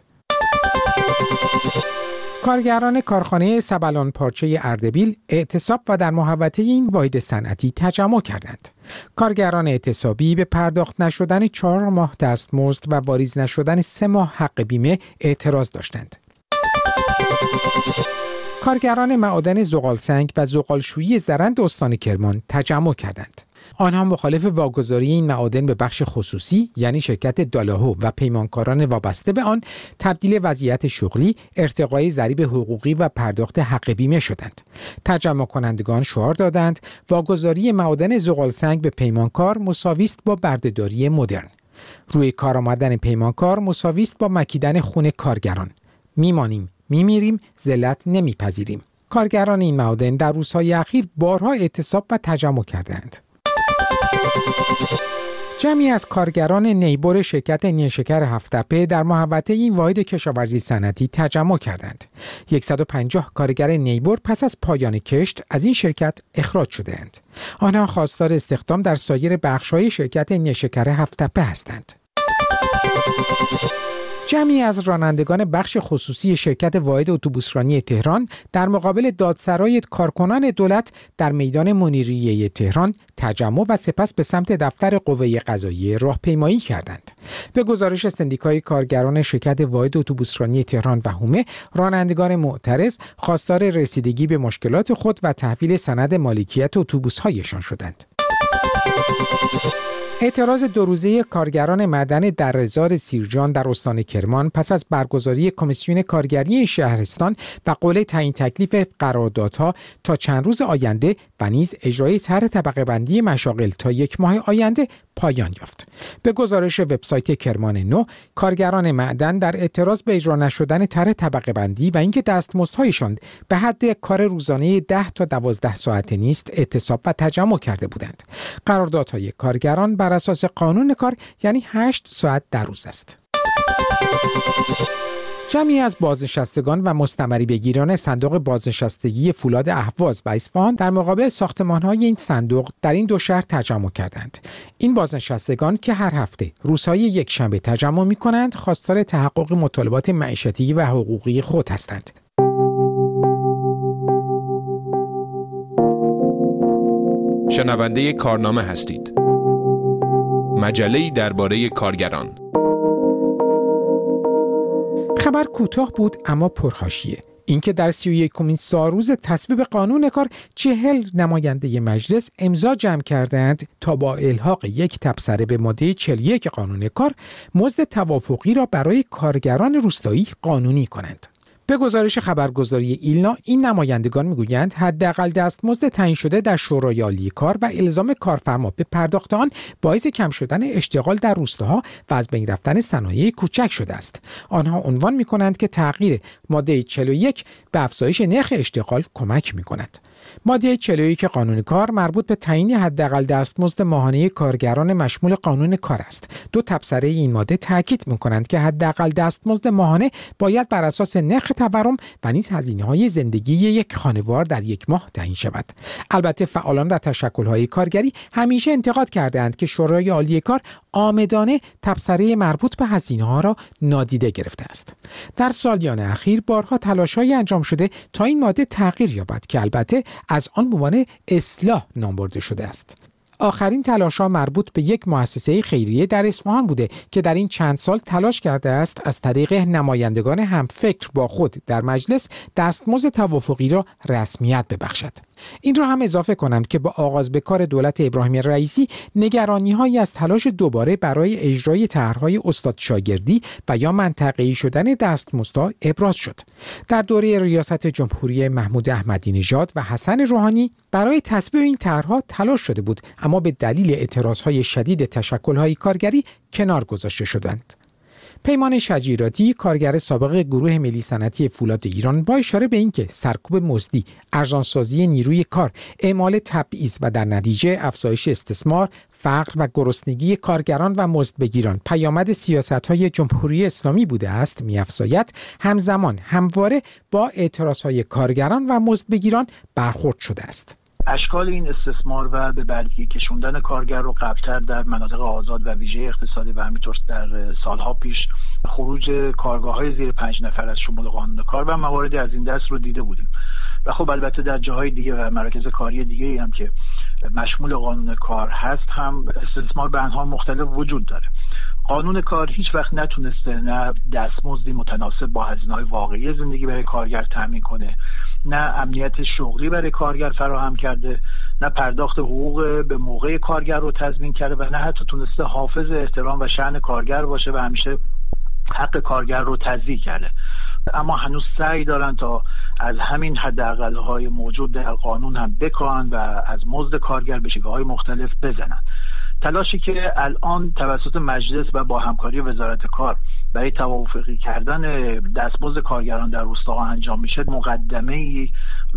کارگران کارخانه سبلان پارچه اردبیل اعتصاب و در محوطه این واحد صنعتی تجمع کردند. کارگران اعتصابی به پرداخت نشدن 4 ماه دستمزد و واریز نشدن 3 ماه حق بیمه اعتراض داشتند. کارگران معادن زغالسنگ و زغالشویی زرند استان کرمان تجمع کردند. آنها مخالف واگذاری این معادن به بخش خصوصی یعنی شرکت دالاهو و پیمانکاران وابسته به آن، تبدیل وضعیت شغلی، ارتقای ضریب حقوقی و پرداخت حق بیمه شدند. تجمع کنندگان شعار دادند واگذاری معادن زغالسنگ به پیمانکار مساوی است با بردهداری مدرن. روی کار آمدن پیمانکار مساوی است با مکیدن خون کارگران. میمانیم، میمیریم، ذلت نمیپذیریم. کارگران این معادن در روزهای اخیر بارها اعتصاب و تجمع کردند. جمعی از کارگران نیبر شرکت نیشکر هفت‌تپه در محوطه این واحد کشاورزی صنعتی تجمع کردند. 150 کارگر نیبر پس از پایان کشت از این شرکت اخراج شده‌اند. آنها خواستار استخدام در سایر بخش‌های شرکت نیشکر هفت‌تپه هستند. جمعی از رانندگان بخش خصوصی شرکت واحد اتوبوسرانی تهران در مقابل دادسرای کارکنان دولت در میدان منیریه تهران تجمع و سپس به سمت دفتر قوه قضاییه راهپیمایی کردند. به گزارش سندیکای کارگران شرکت واحد اتوبوسرانی تهران و هومه، رانندگان معترض خواستار رسیدگی به مشکلات خود و تحویل سند مالکیت اتوبوس‌هایشان شدند. اعتراض 2 روزه کارگران معدن درزار سیرجان در استان کرمان پس از برگزاری کمیسیون کارگری شهرستان و قول تعیین تکلیف قراردادها تا چند روز آینده و نیز اجرای طرح طبقه بندی مشاغل تا 1 ماه آینده پایان یافت. به گزارش وبسایت کرمان نو، کارگران معدن در اعتراض به اجرا نشدن طرح طبقه بندی و اینکه دستمزدهایشان به حد کار روزانه 10 تا 12 ساعته نیست، اعتصاب و تجمع کرده بودند. قراردادهای کارگران بر اساس قانون کار یعنی 8 ساعت در روز است. جمعی از بازنشستگان و مستمری بگیران صندوق بازنشستگی فولاد اهواز و اصفهان در مقابل ساختمان‌های این صندوق در این 2 شهر تجمع کردند. این بازنشستگان که هر هفته روزهای یکشنبه تجمع می‌کنند، خواستار تحقق مطالبات معیشتی و حقوقی خود هستند. شنونده کارنامه هستید. مجله‌ای درباره کارگران. خبر کوتاه بود اما پرحاشیه. اینکه در 31مین سالروز تصویب قانون کار 40 نماینده مجلس امضا جمع کردند تا با الحاق یک تبصره به ماده 41 قانون کار مزد توافقی را برای کارگران روستایی قانونی کنند. به گزارش خبرگزاری ایلنا، این نمایندگان میگویند حداقل دستمزد تعیین شده در شورای عالی کار و الزام کارفرما به پرداخت آن باعث کم شدن اشتغال در روستاها و از بین رفتن صنایع کوچک شده است. آنها عنوان می‌کنند که تغییر ماده 41 به افزایش نرخ اشتغال کمک می‌کند. ماده 41 قانون کار مربوط به تعیین حداقل دستمزد ماهانه کارگران مشمول قانون کار است. 2 تبصره این ماده تاکید می‌کنند که حداقل دستمزد ماهانه باید بر اساس نرخ تورم و نیز هزینه‌های زندگی یک خانوار در 1 ماه تعیین شود. البته فعالان و تشکل‌های کارگری همیشه انتقاد کرده‌اند که شورای عالی کار عامدانه تبصره مربوط به هزینه‌ها را نادیده گرفته است. در سالیان اخیر بارها تلاش‌هایی انجام شده تا این ماده تغییر یابد که البته از آن عنوان اصلاح نام برده شده است. آخرین تلاش‌ها مربوط به یک مؤسسه خیریه در اصفهان بوده که در این چند سال تلاش کرده است از طریق نمایندگان همفکر با خود در مجلس دستمزد توافقی را رسمیت ببخشد. این را هم اضافه کنم که با آغاز به کار دولت ابراهیم رئیسی نگرانی‌هایی از تلاش دوباره برای اجرای طرح‌های استاد شاگردی و یا منطقه‌ای شدن دستمزدها ابراز شد. در دوره ریاست جمهوری محمود احمدی نژاد و حسن روحانی برای تصویب این طرح‌ها تلاش شده بود، اما به دلیل اعتراض‌های شدید تشکل‌های کارگری کنار گذاشته شدند. پیمان شجیراتی، کارگر سابق گروه ملی صنعتی فولاد ایران، با اشاره به اینکه سرکوب مزدی، ارزانسازی نیروی کار، اعمال تبعیض و در نتیجه افزایش استثمار، فقر و گرسنگی کارگران و مزدبگیران پیامد سیاست‌های جمهوری اسلامی بوده است، می‌افزاید همزمان همواره با اعتراض‌های کارگران و مزدبگیران برخورد شده است. اشکال این استثمار و به برگی کشوندن کارگر رو قبلتر در مناطق آزاد و ویژه اقتصادی و همینطور در سالها پیش خروج کارگاه‌های زیر 5 نفر از شمول قانون کار و مواردی از این دست رو دیده بودیم. و خب البته در جاهای دیگه و مراکز کاری دیگه هم که مشمول قانون کار هست هم استثمار به انواع مختلف وجود داره. قانون کار هیچ وقت نتونسته نه دستمزدی متناسب با هزینه‌های واقعی زندگی برای کارگر تامین کنه، نه امنیت شغلی برای کارگر فراهم کرده، نه پرداخت حقوق به موقع کارگر رو تضمین کرده و نه حتی تونسته حافظ احترام و شأن کارگر باشه و همیشه حق کارگر رو تضییع کرده. اما هنوز سعی دارن تا از همین حداقل‌های موجود در قانون هم بکاهن و از مزد کارگر به شکل‌های مختلف بزنن. تلاشی که الان توسط مجلس و با همکاری وزارت کار برای توافقی کردن دستمزد کارگران در روستاها انجام میشه مقدمه‌ای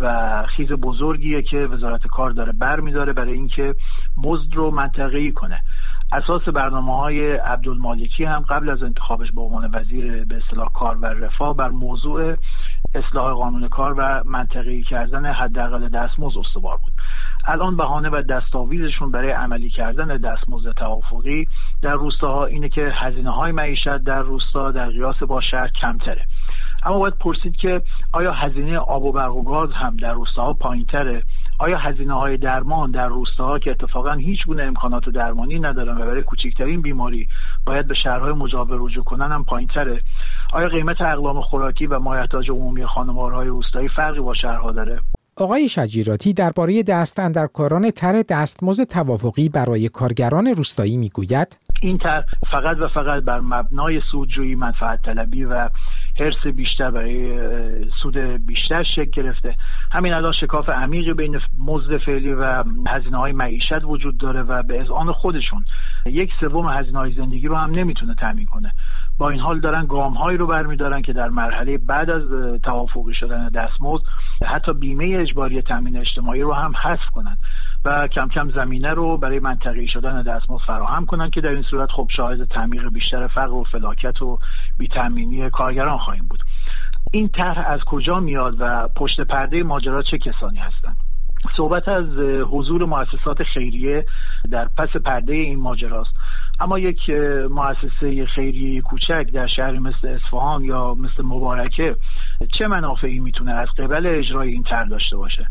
و خیز بزرگیه که وزارت کار داره برمی‌داره برای اینکه مزد رو منطقه‌ای کنه. اساس برنامه‌های عبدالمالکی هم قبل از انتخابش به عنوان وزیر به اصطلاح کار و رفاه بر موضوع اصلاح قانون کار و منطقه‌ای کردن حداقل دستمزد استوار بود. الان بهانه و دستاویزشون برای عملی کردن دستمزد توافقی در روستاها اینه که هزینه‌های معیشت در روستا در قیاس با شهر کمتره. اما باید پرسید که آیا هزینه آب و برق و گاز هم در روستاها پایین‌تره؟ آیا هزینه‌های درمان در روستاها که اتفاقا هیچ گونه امکانات درمانی ندارن و برای کوچکترین بیماری باید به شهرهای مجاور رجوع کنن هم پایین‌تره؟ آیا قیمت اقلام خوراکی و مایحتاج عمومی خانوارهای روستایی فرقی با شهرها داره؟ آقای شجیراتی درباره دست اندرکاران طرح دستمزد توافقی برای کارگران روستایی میگوید این طرح فقط و فقط بر مبنای سودجویی، منفعت طلبی و حرص بیشتر برای سود بیشتر شکل گرفته. همین الان شکاف عمیقی بین مزد فعلی و هزینه‌های معیشت وجود داره و به اذعان خودشون 1/3 هزینه‌های زندگی رو هم نمیتونه تامین کنه. با این حال دارن گام‌هایی رو برمی‌دارن که در مرحله بعد از توافقی شدن دستمزد حتی بیمه اجباری تامین اجتماعی رو هم حذف کنن و کم کم زمینه رو برای منطقه‌ای شدن دستمزد فراهم کنن که در این صورت خب شاهد تعمیق بیشتر فقر و فلاکت و بی‌تامینی کارگران خواهیم بود. این طرح از کجا میاد و پشت پرده ماجرا چه کسانی هستند؟ صحبت از حضور مؤسسات خیریه در پس پرده این ماجراست. اما یک مؤسسه خیریه کوچک در شهری مثل اصفهان یا مثل مبارکه چه منافعی میتونه از قبل اجرای این طرح داشته باشه؟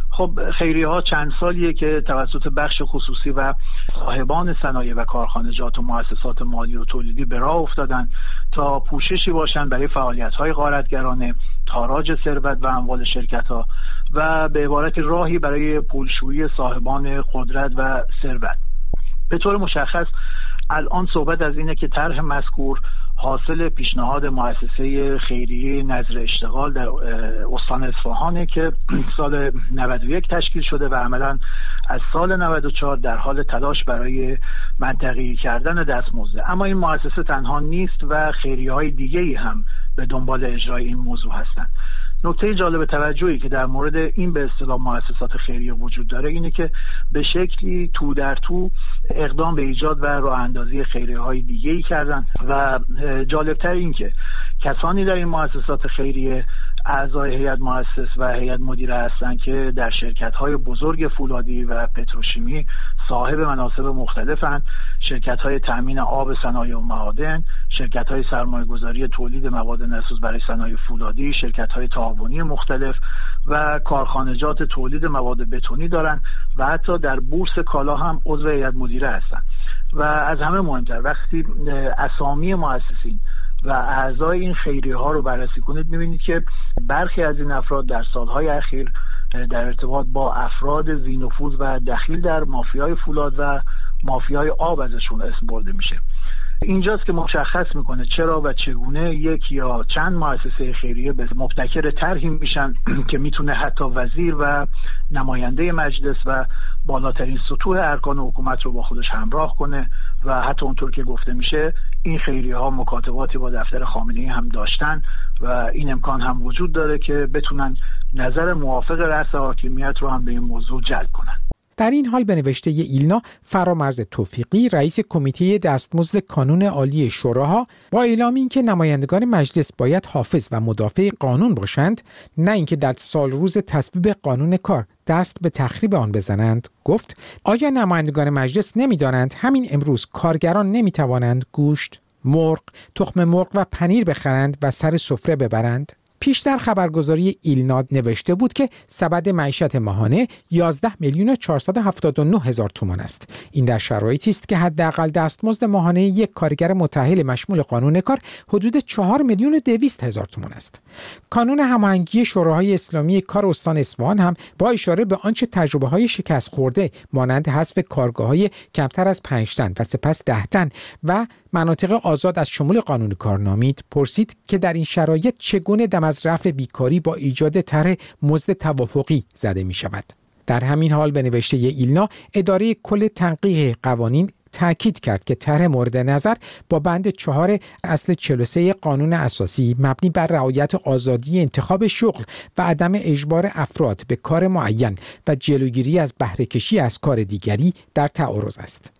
خب خیریه ها چند سالیه که توسط بخش خصوصی و صاحبان صنایع و کارخانجات و مؤسسات مالی و تولیدی به راه افتادن تا پوششی باشن برای فعالیت‌های غارتگرانه، تاراج ثروت و اموال شرکت‌ها و به عبارت راهی برای پولشویی صاحبان قدرت و ثروت. به طور مشخص الان صحبت از اینه که طرح مذکور حاصل پیشنهاد مؤسسه خیریه نظر اشتغال در استان اصفهانه که سال 91 تشکیل شده و عملاً از سال 94 در حال تلاش برای منطقه‌ای کردن دستمزد. اما این مؤسسه تنها نیست و خیریه‌های دیگه‌ای هم به دنبال اجرای این موضوع هستند. نکته جالب توجهی که در مورد این به اصطلاح مؤسسات خیریه وجود داره اینه که به شکلی تو در تو اقدام به ایجاد و راه اندازی خیریه‌های دیگه‌ای کردن و جالبتر این که کسانی در این مؤسسات خیریه اعضای هیئت مؤسس و هیئت مدیره هستند که در شرکت‌های بزرگ فولادی و پتروشیمی صاحب مناصب مختلفند، شرکت‌های تأمین آب، صنایع و معادن، شرکت‌های سرمایه‌گذاری تولید مواد نسوز برای صنایع فولادی، شرکت‌های تعاونی مختلف و کارخانجات تولید مواد بتونی دارند و حتی در بورس کالا هم عضو هیئت مدیره هستند. و از همه مهمتر وقتی اسامی مؤسسین و اعضای این خیریه ها رو بررسی کنید می‌بینید که برخی از این افراد در سالهای اخیر در ارتباط با افراد ذی‌نفوذ و دخیل در مافیای فولاد و مافیای آب ازشون اسم برده میشه. اینجاست که مشخص میکنه چرا و چگونه یک یا چند مؤسسه خیریه به مبتکر طرحی میشن که میتونه حتی وزیر و نماینده مجلس و بالاترین سطوح ارکان حکومت رو با خودش همراه کنه و حتی اونطور که گفته میشه این خیریه ها مکاتباتی با دفتر خامنه‌ای هم داشتن و این امکان هم وجود داره که بتونن نظر موافق رأس حاکمیت رو هم به این موضوع جلب کنن. در این حال به نوشته ایلنا فرامرز توفیقی رئیس کمیته دستمزد کانون عالی شوراها با اعلام اینکه نمایندگان مجلس باید حافظ و مدافع قانون باشند نه اینکه در سال روز تصویب قانون کار دست به تخریب آن بزنند گفت آیا نمایندگان مجلس نمی‌دانند همین امروز کارگران نمی‌توانند گوشت، مرغ، تخم مرغ و پنیر بخرند و سر سفره ببرند؟ پیشتر خبرگزاری ایلنا نوشته بود که سبد معیشت ماهانه 11,479,000 تومان است. این در شرایطی است که حداقل دستمزد ماهانه یک کارگر متأهل مشمول قانون کار حدود 4,200,000 تومان است. کانون هماهنگی شوراهای اسلامی کار استان اصفهان هم با اشاره به آنچه تجربه‌های شکست خورده مانند حذف کارگاه‌های کمتر از 5 تن و سپس 10 تن و مناطق آزاد از شمول قانون کار نامید، پرسید که در این شرایط چگونه دم از رفع بیکاری با ایجاد طرح مزد توافقی زده می شود. در همین حال به نوشته ایلنا، اداره کل تنقیح قوانین تأکید کرد که طرح مورد نظر با بند 4 اصل 43 قانون اساسی مبنی بر رعایت آزادی انتخاب شغل و عدم اجبار افراد به کار معین و جلوگیری از بهره کشی از کار دیگری در تعارض است.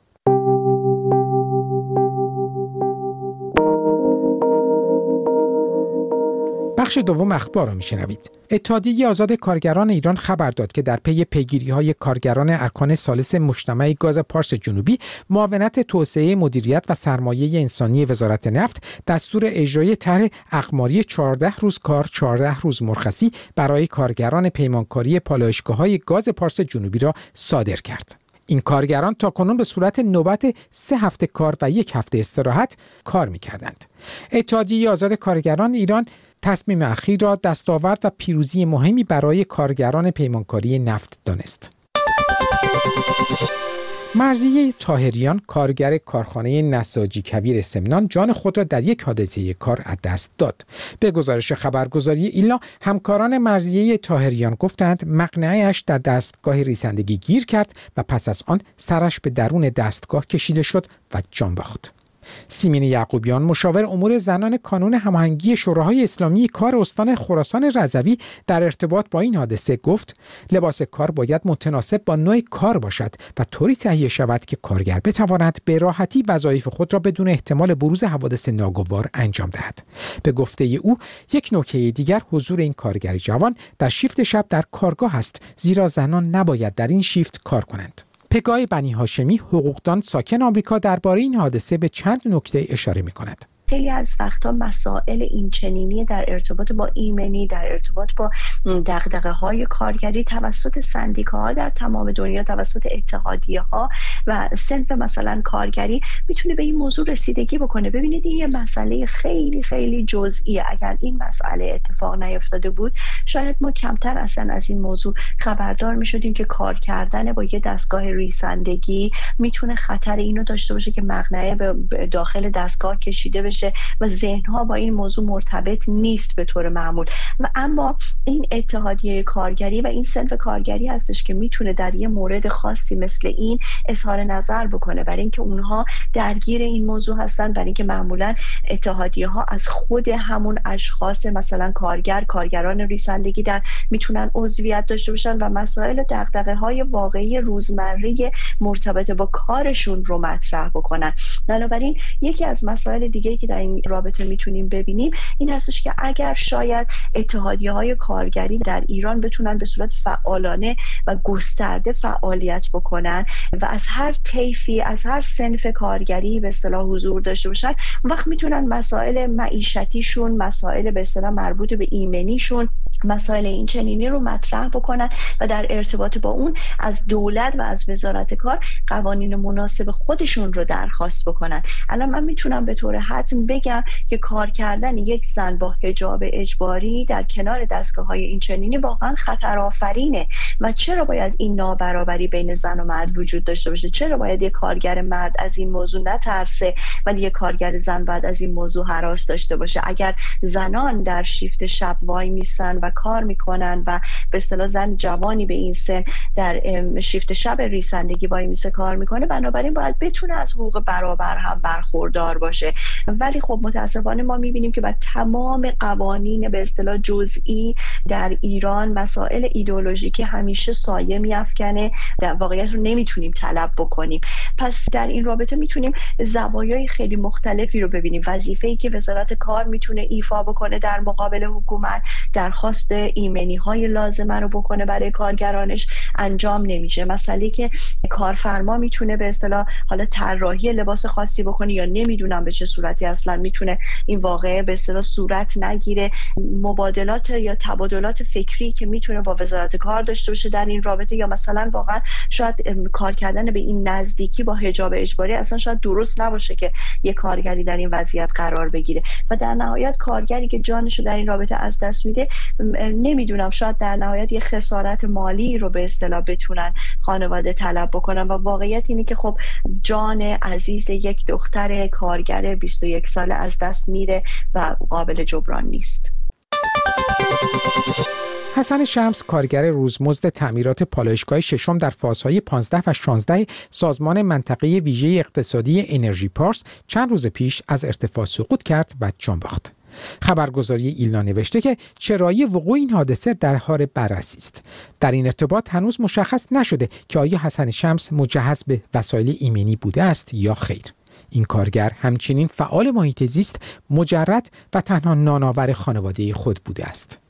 بخش دوم اخبار را میشنوید. اتحادیه آزاد کارگران ایران خبر داد که در پی پیگیری‌های کارگران ارکان ثالث مجتمع گاز پارس جنوبی، معاونت توسعه مدیریت و سرمایه انسانی وزارت نفت دستور اجرای طرح اقماری 14 روز کار 14 روز مرخصی برای کارگران پیمانکاری پالایشگاه‌های گاز پارس جنوبی را صادر کرد. این کارگران تاکنون به صورت نوبت 3 هفته کار و 1 هفته استراحت کار می‌کردند. اتحادیه آزاد کارگران ایران تصمیم اخیر را دستاورد و پیروزی مهمی برای کارگران پیمانکاری نفت دانست. مرضیه طاهریان، کارگر کارخانه نساجی کویر سمنان، جان خود را در یک حادثه کار از دست داد. به گزارش خبرگزاری ایلنا، همکاران مرضیه طاهریان گفتند مقنعه‌اش در دستگاه ریسندگی گیر کرد و پس از آن سرش به درون دستگاه کشیده شد و جان باخت. سیمین یعقوبیان، مشاور امور زنان کانون هماهنگی شوراهای اسلامی کار استان خراسان رضوی، در ارتباط با این حادثه گفت لباس کار باید متناسب با نوع کار باشد و طوری تهیه شود که کارگر بتواند به راحتی وظایف خود را بدون احتمال بروز حوادث ناگوار انجام دهد. به گفته او، یک نکته دیگر حضور این کارگر جوان در شیفت شب در کارگاه است، زیرا زنان نباید در این شیفت کار کنند. پگاه بنی هاشمی، حقوقدان ساکن آمریکا، درباره این حادثه به چند نکته اشاره می‌کند. خیلی از وقتا مسائل این چنینی در ارتباط با ایمنی، در ارتباط با دغدغه‌های کارگری توسط سندیکاها در تمام دنیا، توسط اتحادیه‌ها و صنف مثلا کارگری میتونه به این موضوع رسیدگی بکنه. ببینید این یه مسئله خیلی خیلی جزئیه. اگر این مسئله اتفاق نیفتاده بود، شاید ما کمتر اصلا از این موضوع خبردار میشدیم که کار کردن با یه دستگاه ریسندگی میتونه خطر اینو داشته باشه که مقنعه به داخل دستگاه کشیده بشه و ذهنها با این موضوع مرتبط نیست به طور معمول. و اما این اتحادیه کارگری و این صنف کارگری هستش که میتونه در یه مورد خاصی مثل این اظهار نظر بکنه، برای اینکه اونها درگیر این موضوع هستن، برای اینکه معمولا اتحادیه ها از خود همون اشخاص مثلا کارگران ریسندگی در میتونن عضویت داشته باشن و مسائل دغدغه های واقعی روزمره مرتبط با کارشون رو مطرح بکنن. بنابراین یکی از مسائل دیگه که در این رابطه میتونیم ببینیم این هستش که اگر شاید اتحادیه‌های کارگری در ایران بتونن به صورت فعالانه و گسترده فعالیت بکنن و از هر طیفی، از هر صنف کارگری به اصطلاح حضور داشته باشن، اون وقت میتونن مسائل معیشتیشون، مسائل به اصطلاح مربوط به ایمنیشون، مسائل این چنینی رو مطرح بکنن و در ارتباط با اون از دولت و از وزارت کار قوانین مناسب خودشون رو درخواست بکنن. الان من میتونم به طور حتم بگم که کار کردن یک زن با حجاب اجباری در کنار دستگاه‌های این چنینی واقعا خطرآفرینه. و چرا باید این نابرابری بین زن و مرد وجود داشته باشه؟ چرا باید یک کارگر مرد از این موضوع نترسه ولی یک کارگر زن باید از این موضوع هراس داشته باشه؟ اگر زنان در شیفت شب وای میسن و کار میکنن و به اصطلاح زن جوانی به این سن در شیفت شب ریسندگی وای میسه کار میکنه، بنابراین باید بتونه از حقوق برابر هم برخوردار باشه. ولی خب متاسفانه ما میبینیم که با تمام قوانین به اصطلاح جزئی در ایران مسائل ایدئولوژیکی همیشه سایه میافکنه، در واقعیت رو نمیتونیم طلب بکنیم. پس در این رابطه میتونیم زوایای خیلی مختلفی رو ببینیم. وظیفه‌ای که وزارت کار میتونه ایفا بکنه در مقابل حکومت، درخواست ایمنی‌های لازمه رو بکنه برای کارگرانش انجام نمیشه. مسئله که کارفرما میتونه به اصطلاح حالا طراحی لباس خاصی بکنه یا نمیدونم به چه صورتی از اصلا میتونه این واقعه به اصطلاح صورت نگیره. مبادلات یا تبادلات فکری که میتونه با وزارت کار داشته باشه در این رابطه، یا مثلا واقعا شاید کار کردن به این نزدیکی با حجاب اجباری اصلا شاید درست نباشه که یک کارگری در این وضعیت قرار بگیره و در نهایت کارگری که جانشو در این رابطه از دست میده، نمیدونم شاید در نهایت یه خسارت مالی رو به اصطلاح بتونن خانواده طلب بکنن و واقعیت اینه که خب جان عزیز یک دختر کارگر 21 ساله از دست میره و قابل جبران نیست. حسن شمس، کارگر روزمزد تعمیرات پالایشگاه ششم در فازهای 15 و 16 سازمان منطقه ویژه اقتصادی انرژی پارس چند روز پیش از ارتفاع سقوط کرد و جان باخت. خبرگزاری ایلنا نوشته که چرایی وقوع این حادثه در حال بررسی است. در این ارتباط هنوز مشخص نشده که آیا حسن شمس مجهز به وسایل ایمنی بوده است یا خیر. این کارگر همچنین فعال محیط زیست، مجرد و تنها نانآور خانواده خود بوده است.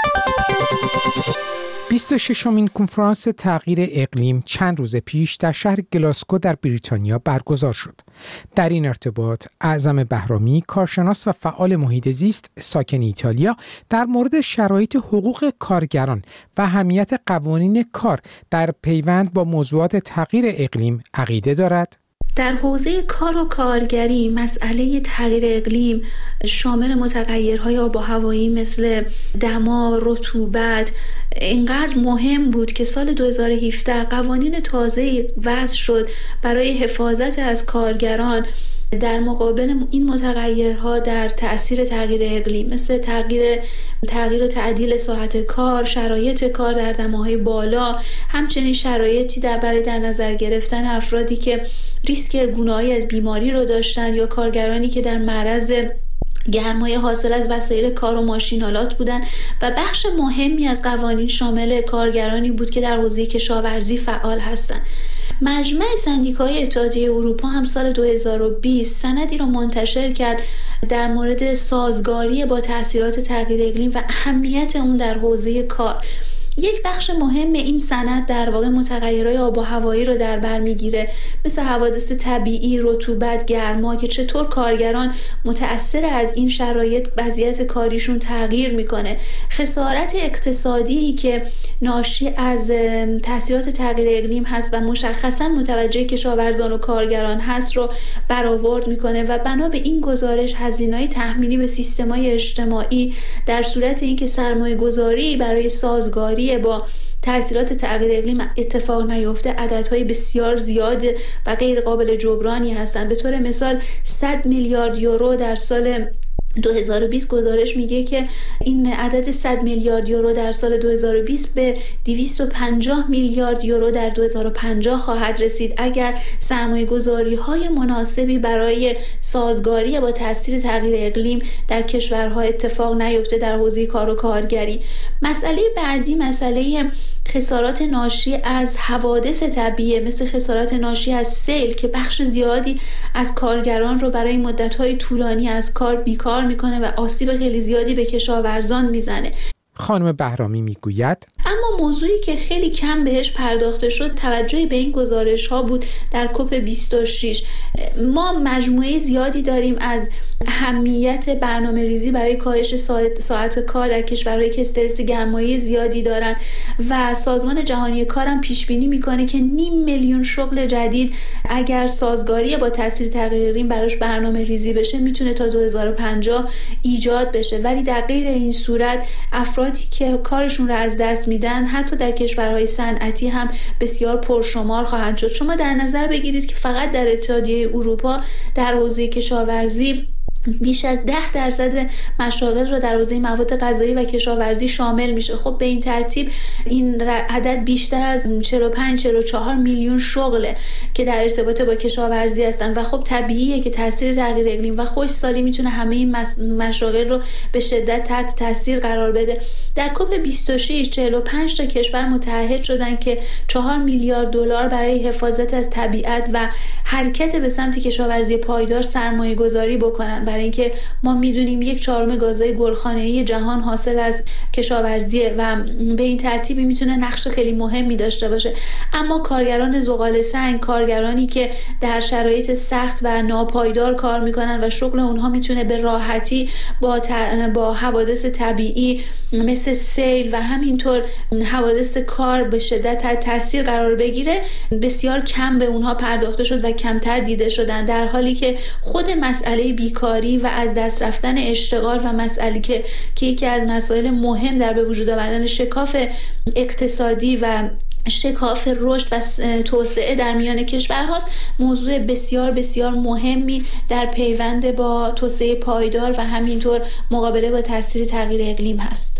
26مین کنفرانس تغییر اقلیم چند روز پیش در شهر گلاسکو در بریتانیا برگزار شد. در این ارتباط اعظم بهرامی، کارشناس و فعال محیط زیست ساکن ایتالیا، در مورد شرایط حقوق کارگران و اهمیت قوانین کار در پیوند با موضوعات تغییر اقلیم عقیده دارد. در حوزه کار و کارگری مسئله تغییر اقلیم شامل متغیرهای آب و هوایی مثل دما، رطوبت اینقدر مهم بود که سال 2017 قوانین تازه‌ای وضع شد برای حفاظت از کارگران در مقابل این متغیرها در تأثیر تغییر اقلیم، مثل تغییر و تعدیل ساعت کار، شرایط کار در دماهای بالا، همچنین شرایطی برای در نظر گرفتن افرادی که ریسک گونه‌ای از بیماری رو داشتن یا کارگرانی که در معرض گرمای حاصل از وسایل کار و ماشینالات بودن و بخش مهمی از قوانین شامل کارگرانی بود که در حوزه کشاورزی فعال هستند. مجمع سندیکای اتحادیه اروپا هم سال 2020 سندی رو منتشر کرد در مورد سازگاری با تأثیرات تغییر اقلیم و اهمیت اون در حوزه کار. یک بخش مهم این سند در واقع متغیرهای آب و هوایی رو در بر میگیره، مثل حوادث طبیعی، رطوبت، گرما، که چطور کارگران متأثر از این شرایط وضعیت کاریشون تغییر میکنه. خسارت اقتصادی که ناشی از تأثیرات تغییر اقلیم هست و مشخصا متوجه کشاورزان و کارگران هست رو برآورد میکنه و بنا به این گزارش هزینه‌های تحمیلی به سیستم‌های اجتماعی در صورت اینکه سرمایه‌گذاری برای سازگاری با تأثیرات تغییر اقلیم اتفاق نیفته عددهای بسیار زیاد و غیر قابل جبرانی هستند. به طور مثال 100 میلیارد یورو در سال 2020 گزارش میگه که این عدد 100 میلیارد یورو در سال 2020 به 250 میلیارد یورو در 2050 خواهد رسید اگر سرمایه‌گذاری‌های مناسبی برای سازگاری با تاثیر تغییر اقلیم در کشورها اتفاق نیفته در حوزه کار و کارگری. مسئله بعدی مسئله خسارات ناشی از حوادث طبیعی مثل خسارات ناشی از سیل که بخش زیادی از کارگران رو برای مدت‌های طولانی از کار بیکار میکنه و آسیب خیلی زیادی به کشاورزان میزنه. خانم بهرامی میگوید اما موضوعی که خیلی کم بهش پرداخته شد توجه به این گزارش ها بود. در کوپ 26 ما مجموعه زیادی داریم از اهمیت برنامه ریزی برای کاهش ساعت کار در کشورهایی که استرس گرمایی زیادی دارن و سازمان جهانی کار هم پیش بینی میکنه که 500,000 شغل جدید اگر سازگاری با تاثیر تغییر اقلیم براش برنامه ریزی بشه میتونه تا 2050 ایجاد بشه. ولی در غیر این صورت افرادی که کارشون رو از دست میدن حتی در کشورهای صنعتی هم بسیار پرشمار خواهند شد. شما در نظر بگیرید که فقط در اتحادیه اروپا در حوزه کشاورزی بیش از 10% مشاغل رو در حوزه مواد غذایی و کشاورزی شامل میشه. خب به این ترتیب این عدد بیشتر از 45-44 میلیون شغله که در ارتباط با کشاورزی هستن و خب طبیعیه که تاثیر تغییر اقلیم و خشکسالی میتونه همه این مشاغل رو به شدت تحت تاثیر قرار بده. در کوپ 26 45 تا کشور متحد شدن که 4 میلیارد دلار برای حفاظت از طبیعت و حرکت به سمت کشاورزی پایدار سرمایه گذاری بکنن و برای اینکه ما میدونیم 1/4 گازهای گلخانه‌ای جهان حاصل از کشاورزیه و به این ترتیبی میتونه نقش خیلی مهمی داشته باشه. اما کارگران زغال سنگ، کارگرانی که در شرایط سخت و ناپایدار کار میکنن و شغل اونها میتونه به راحتی با حوادث طبیعی مثل سیل و همینطور حوادث کار به شدت تحت تاثیر قرار بگیره، بسیار کم به اونها پرداخته شد و کمتر دیده شدن، در حالی که خود مسئله بیکاری و از دست رفتن اشتغال و مسئله که یکی از مسائل مهم در به وجود آمدن شکاف اقتصادی و شکاف رشد و توسعه در میان کشورهاست، موضوع بسیار بسیار مهمی در پیوند با توسعه پایدار و همینطور مقابله با تاثیر تغییر اقلیم هست.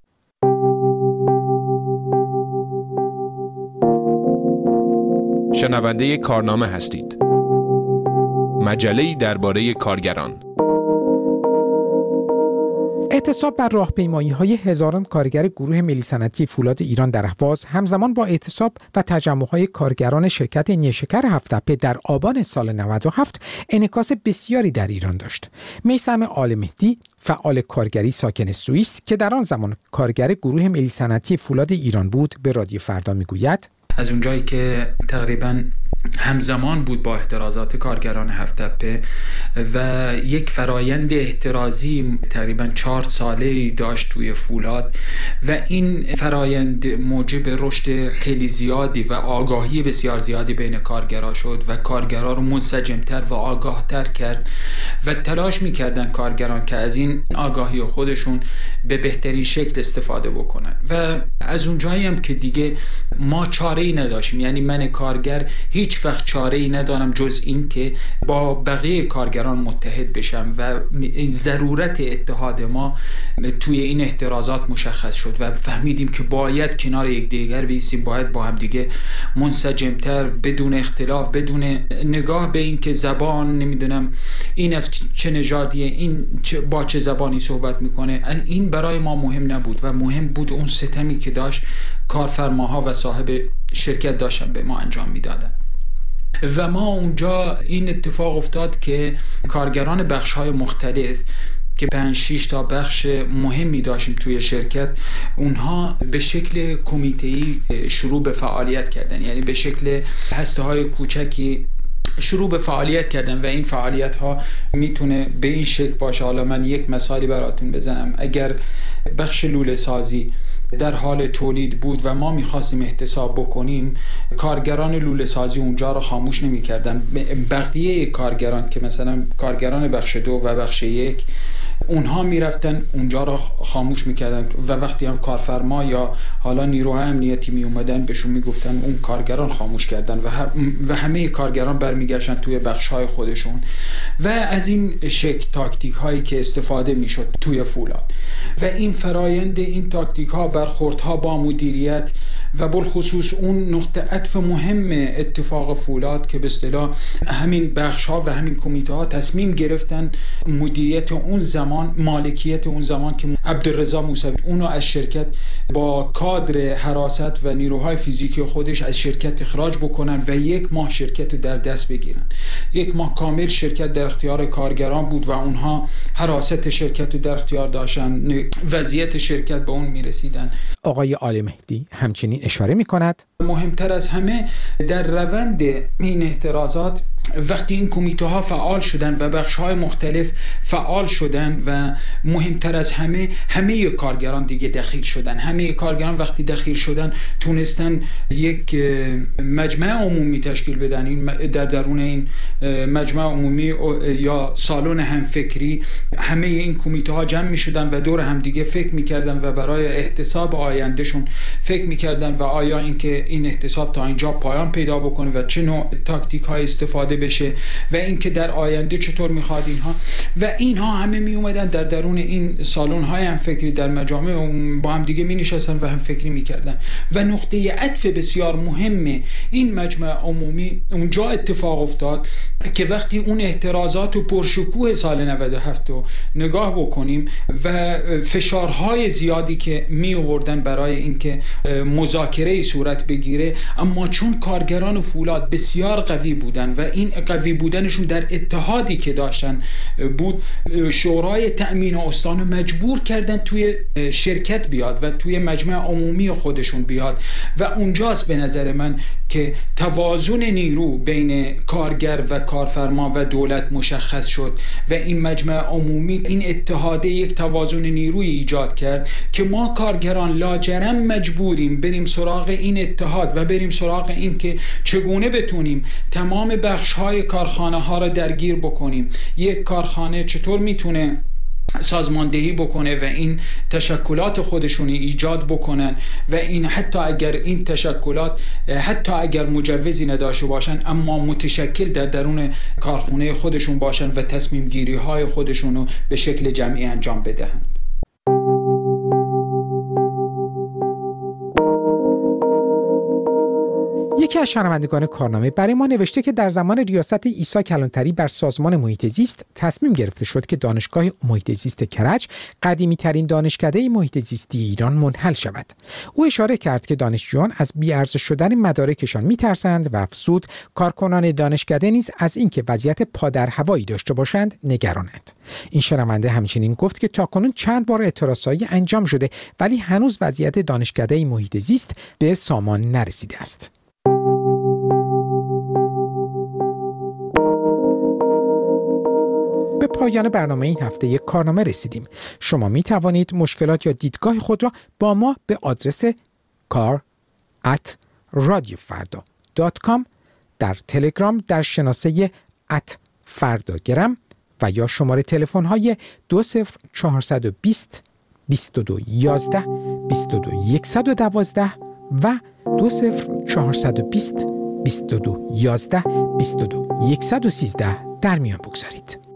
شنونده کارنامه هستید. مجله‌ای درباره کارگران. اعتصاب بر راهپیمایی‌های هزاران کارگر گروه ملی صنعتی فولاد ایران در اهواز همزمان با اعتصاب و تجمع‌های کارگران شرکت نیشکر هفت‌تپه در آبان سال 97 انعکاس بسیاری در ایران داشت. میثم آل‌مهدی، فعال کارگری ساکن سوئیس که در آن زمان کارگر گروه ملی صنعتی فولاد ایران بود، به رادیو فردا میگوید: از اونجایی که تقریباً همزمان بود با احترازات کارگران هفت‌تپه و یک فرایند احترازی تقریباً 4 ساله‌ای داشت توی فولاد و این فرایند موجب رشد خیلی زیادی و آگاهی بسیار زیادی بین کارگرها شد و کارگرها رو منسجم‌تر و آگاه‌تر کرد و تلاش می‌کردن کارگران که از این آگاهی خودشون به بهترین شکل استفاده بکنن و از اونجایی هم که دیگه ما چاره‌ای نداشتیم، یعنی من کارگر هیچ وقت چاره‌ای ندارم جز این که با بقیه کارگران متحد بشم و ضرورت اتحاد ما توی این احترازات مشخص شد و فهمیدیم که باید کنار یکدیگر بایستیم، باید با هم دیگه منسجم‌تر، بدون اختلاف، بدون نگاه به این که زبان نمیدونم این از چه نژادیه، این با چه زبانی صحبت میکنه، این برای ما مهم نبود و مهم بود اون ستمی که داشت کارفرماها و صاحب شرکت داشتن به ما انجام میدادن. و ما اونجا این اتفاق افتاد که کارگران بخش‌های مختلف که 5-6 تا بخش مهمی داشتیم توی شرکت، اونها به شکل کمیته‌ای شروع به فعالیت کردن، یعنی به شکل هسته‌های کوچکی شروع به فعالیت کردن و این فعالیت ها میتونه به این شکل باشه. حالا من یک مثالی براتون بزنم. اگر بخش لوله سازی در حال تولید بود و ما میخواستیم احتساب بکنیم، کارگران لوله سازی اونجا رو خاموش نمی کردن. بقیه کارگران که مثلا کارگران بخش 2 و بخش 1 اونها میرفتن اونجا رو خاموش میکردن و وقتی هم کارفرما یا حالا نیروهای امنیتی می اومدن بهشون میگفتن اون کارگران خاموش کردن و همه کارگران برمیگشتن توی بخش‌های خودشون و از این شکل تاکتیک هایی که استفاده میشد توی فولاد و این فرایند، این تاکتیک ها، برخوردها با مدیریت و بالخصوص اون نقطه عطف مهم اتفاق فولاد که به اصطلاح همین بخش ها و همین کمیته ها تصمیم گرفتن مدیریت اون زمان، مالکیت اون زمان که عبدالرضا موسوی اونو از شرکت با کادر حراست و نیروهای فیزیکی خودش از شرکت اخراج بکنن و 1 ماه شرکت رو در دست بگیرن. 1 ماه کامل شرکت در اختیار کارگران بود و اونها حراست شرکت رو در اختیار داشتن، وضعیت شرکت به اون میرسیدن. آقای آل‌مهدی همچنین اشاره می‌کند مهمتر از همه در روند این احترازات وقتی این کمیته ها فعال شدن و بخش های مختلف فعال شدن و مهمتر از همه کارگران دیگه دخیل شدن. همه کارگران وقتی دخیل شدن تونستن یک مجمع عمومی تشکیل بدن. این در درون این مجمع عمومی یا سالن همفکری همه این کمیته ها جمع می شدن و دور هم دیگه فکر می کردن و برای احتساب آیندهشون فکر می کردن و آیا اینکه این احتساب تا اینجا پایان پیدا بکنه و چه نوع تاکتیک های استفاده بشه و اینکه در آینده چطور میخواد اینها همه می اومدن در درون این سالن های هم فکری در مجامع با هم دیگه می نشستن و هم فکری می کردن و نقطه عطف بسیار مهم این مجمع عمومی اونجا اتفاق افتاد که وقتی اون احترازات و پرشکوه سال 97 رو نگاه بکنیم و فشارهای زیادی که می آوردن برای اینکه مذاکره صورت بگیره، اما چون کارگران فولاد بسیار قوی بودن و این قوی بودنشون در اتحادی که داشتن بود، شورای تأمین استان رو مجبور کردن توی شرکت بیاد و توی مجمع عمومی خودشون بیاد و اونجاست به نظر من که توازن نیرو بین کارگر و کارفرما و دولت مشخص شد و این مجمع عمومی، این اتحاد یک توازن نیروی ایجاد کرد که ما کارگران لاجرم مجبوریم بریم سراغ این اتحاد و بریم سراغ این که چگونه بتونیم تمام بخش‌های کارخانه ها را درگیر بکنیم. یک کارخانه چطور میتونه سازماندهی بکنه و این تشکلات خودشونی ایجاد بکنن و این حتی اگر این تشکلات حتی اگر مجوزی نداشته باشن اما متشکل در درون کارخانه خودشون باشن و تصمیم گیری های خودشونو به شکل جمعی انجام بدهند. یکی از شنوندگان کارنامه برای ما نوشته که در زمان ریاست عیسی کلانتری بر سازمان محیط زیست تصمیم گرفته شد که دانشگاه محیط زیست کرج قدیمی ترین دانشکده محیط زیستی ایران منحل شود. او اشاره کرد که دانشجویان از بی‌ارزش شدن مدارکشان میترسند و افزود کارکنان دانشکده نیز از اینکه وضعیت پادرهوایی داشته باشند نگرانند. این شنونده همچنین گفت که تاکنون چند بار اعتراضایی انجام شده ولی هنوز وضعیت دانشکده محیط زیست به سامان نرسیده است. به پایان برنامه این هفته یک کارنامه رسیدیم. شما می توانید مشکلات یا دیدگاه خود را با ما به آدرس kar@radiofarda.com در تلگرام در شناسه @fardagram و یا شماره تلفن های 20420 2211 22112 و 20420 2211 22113 در میان بگذارید.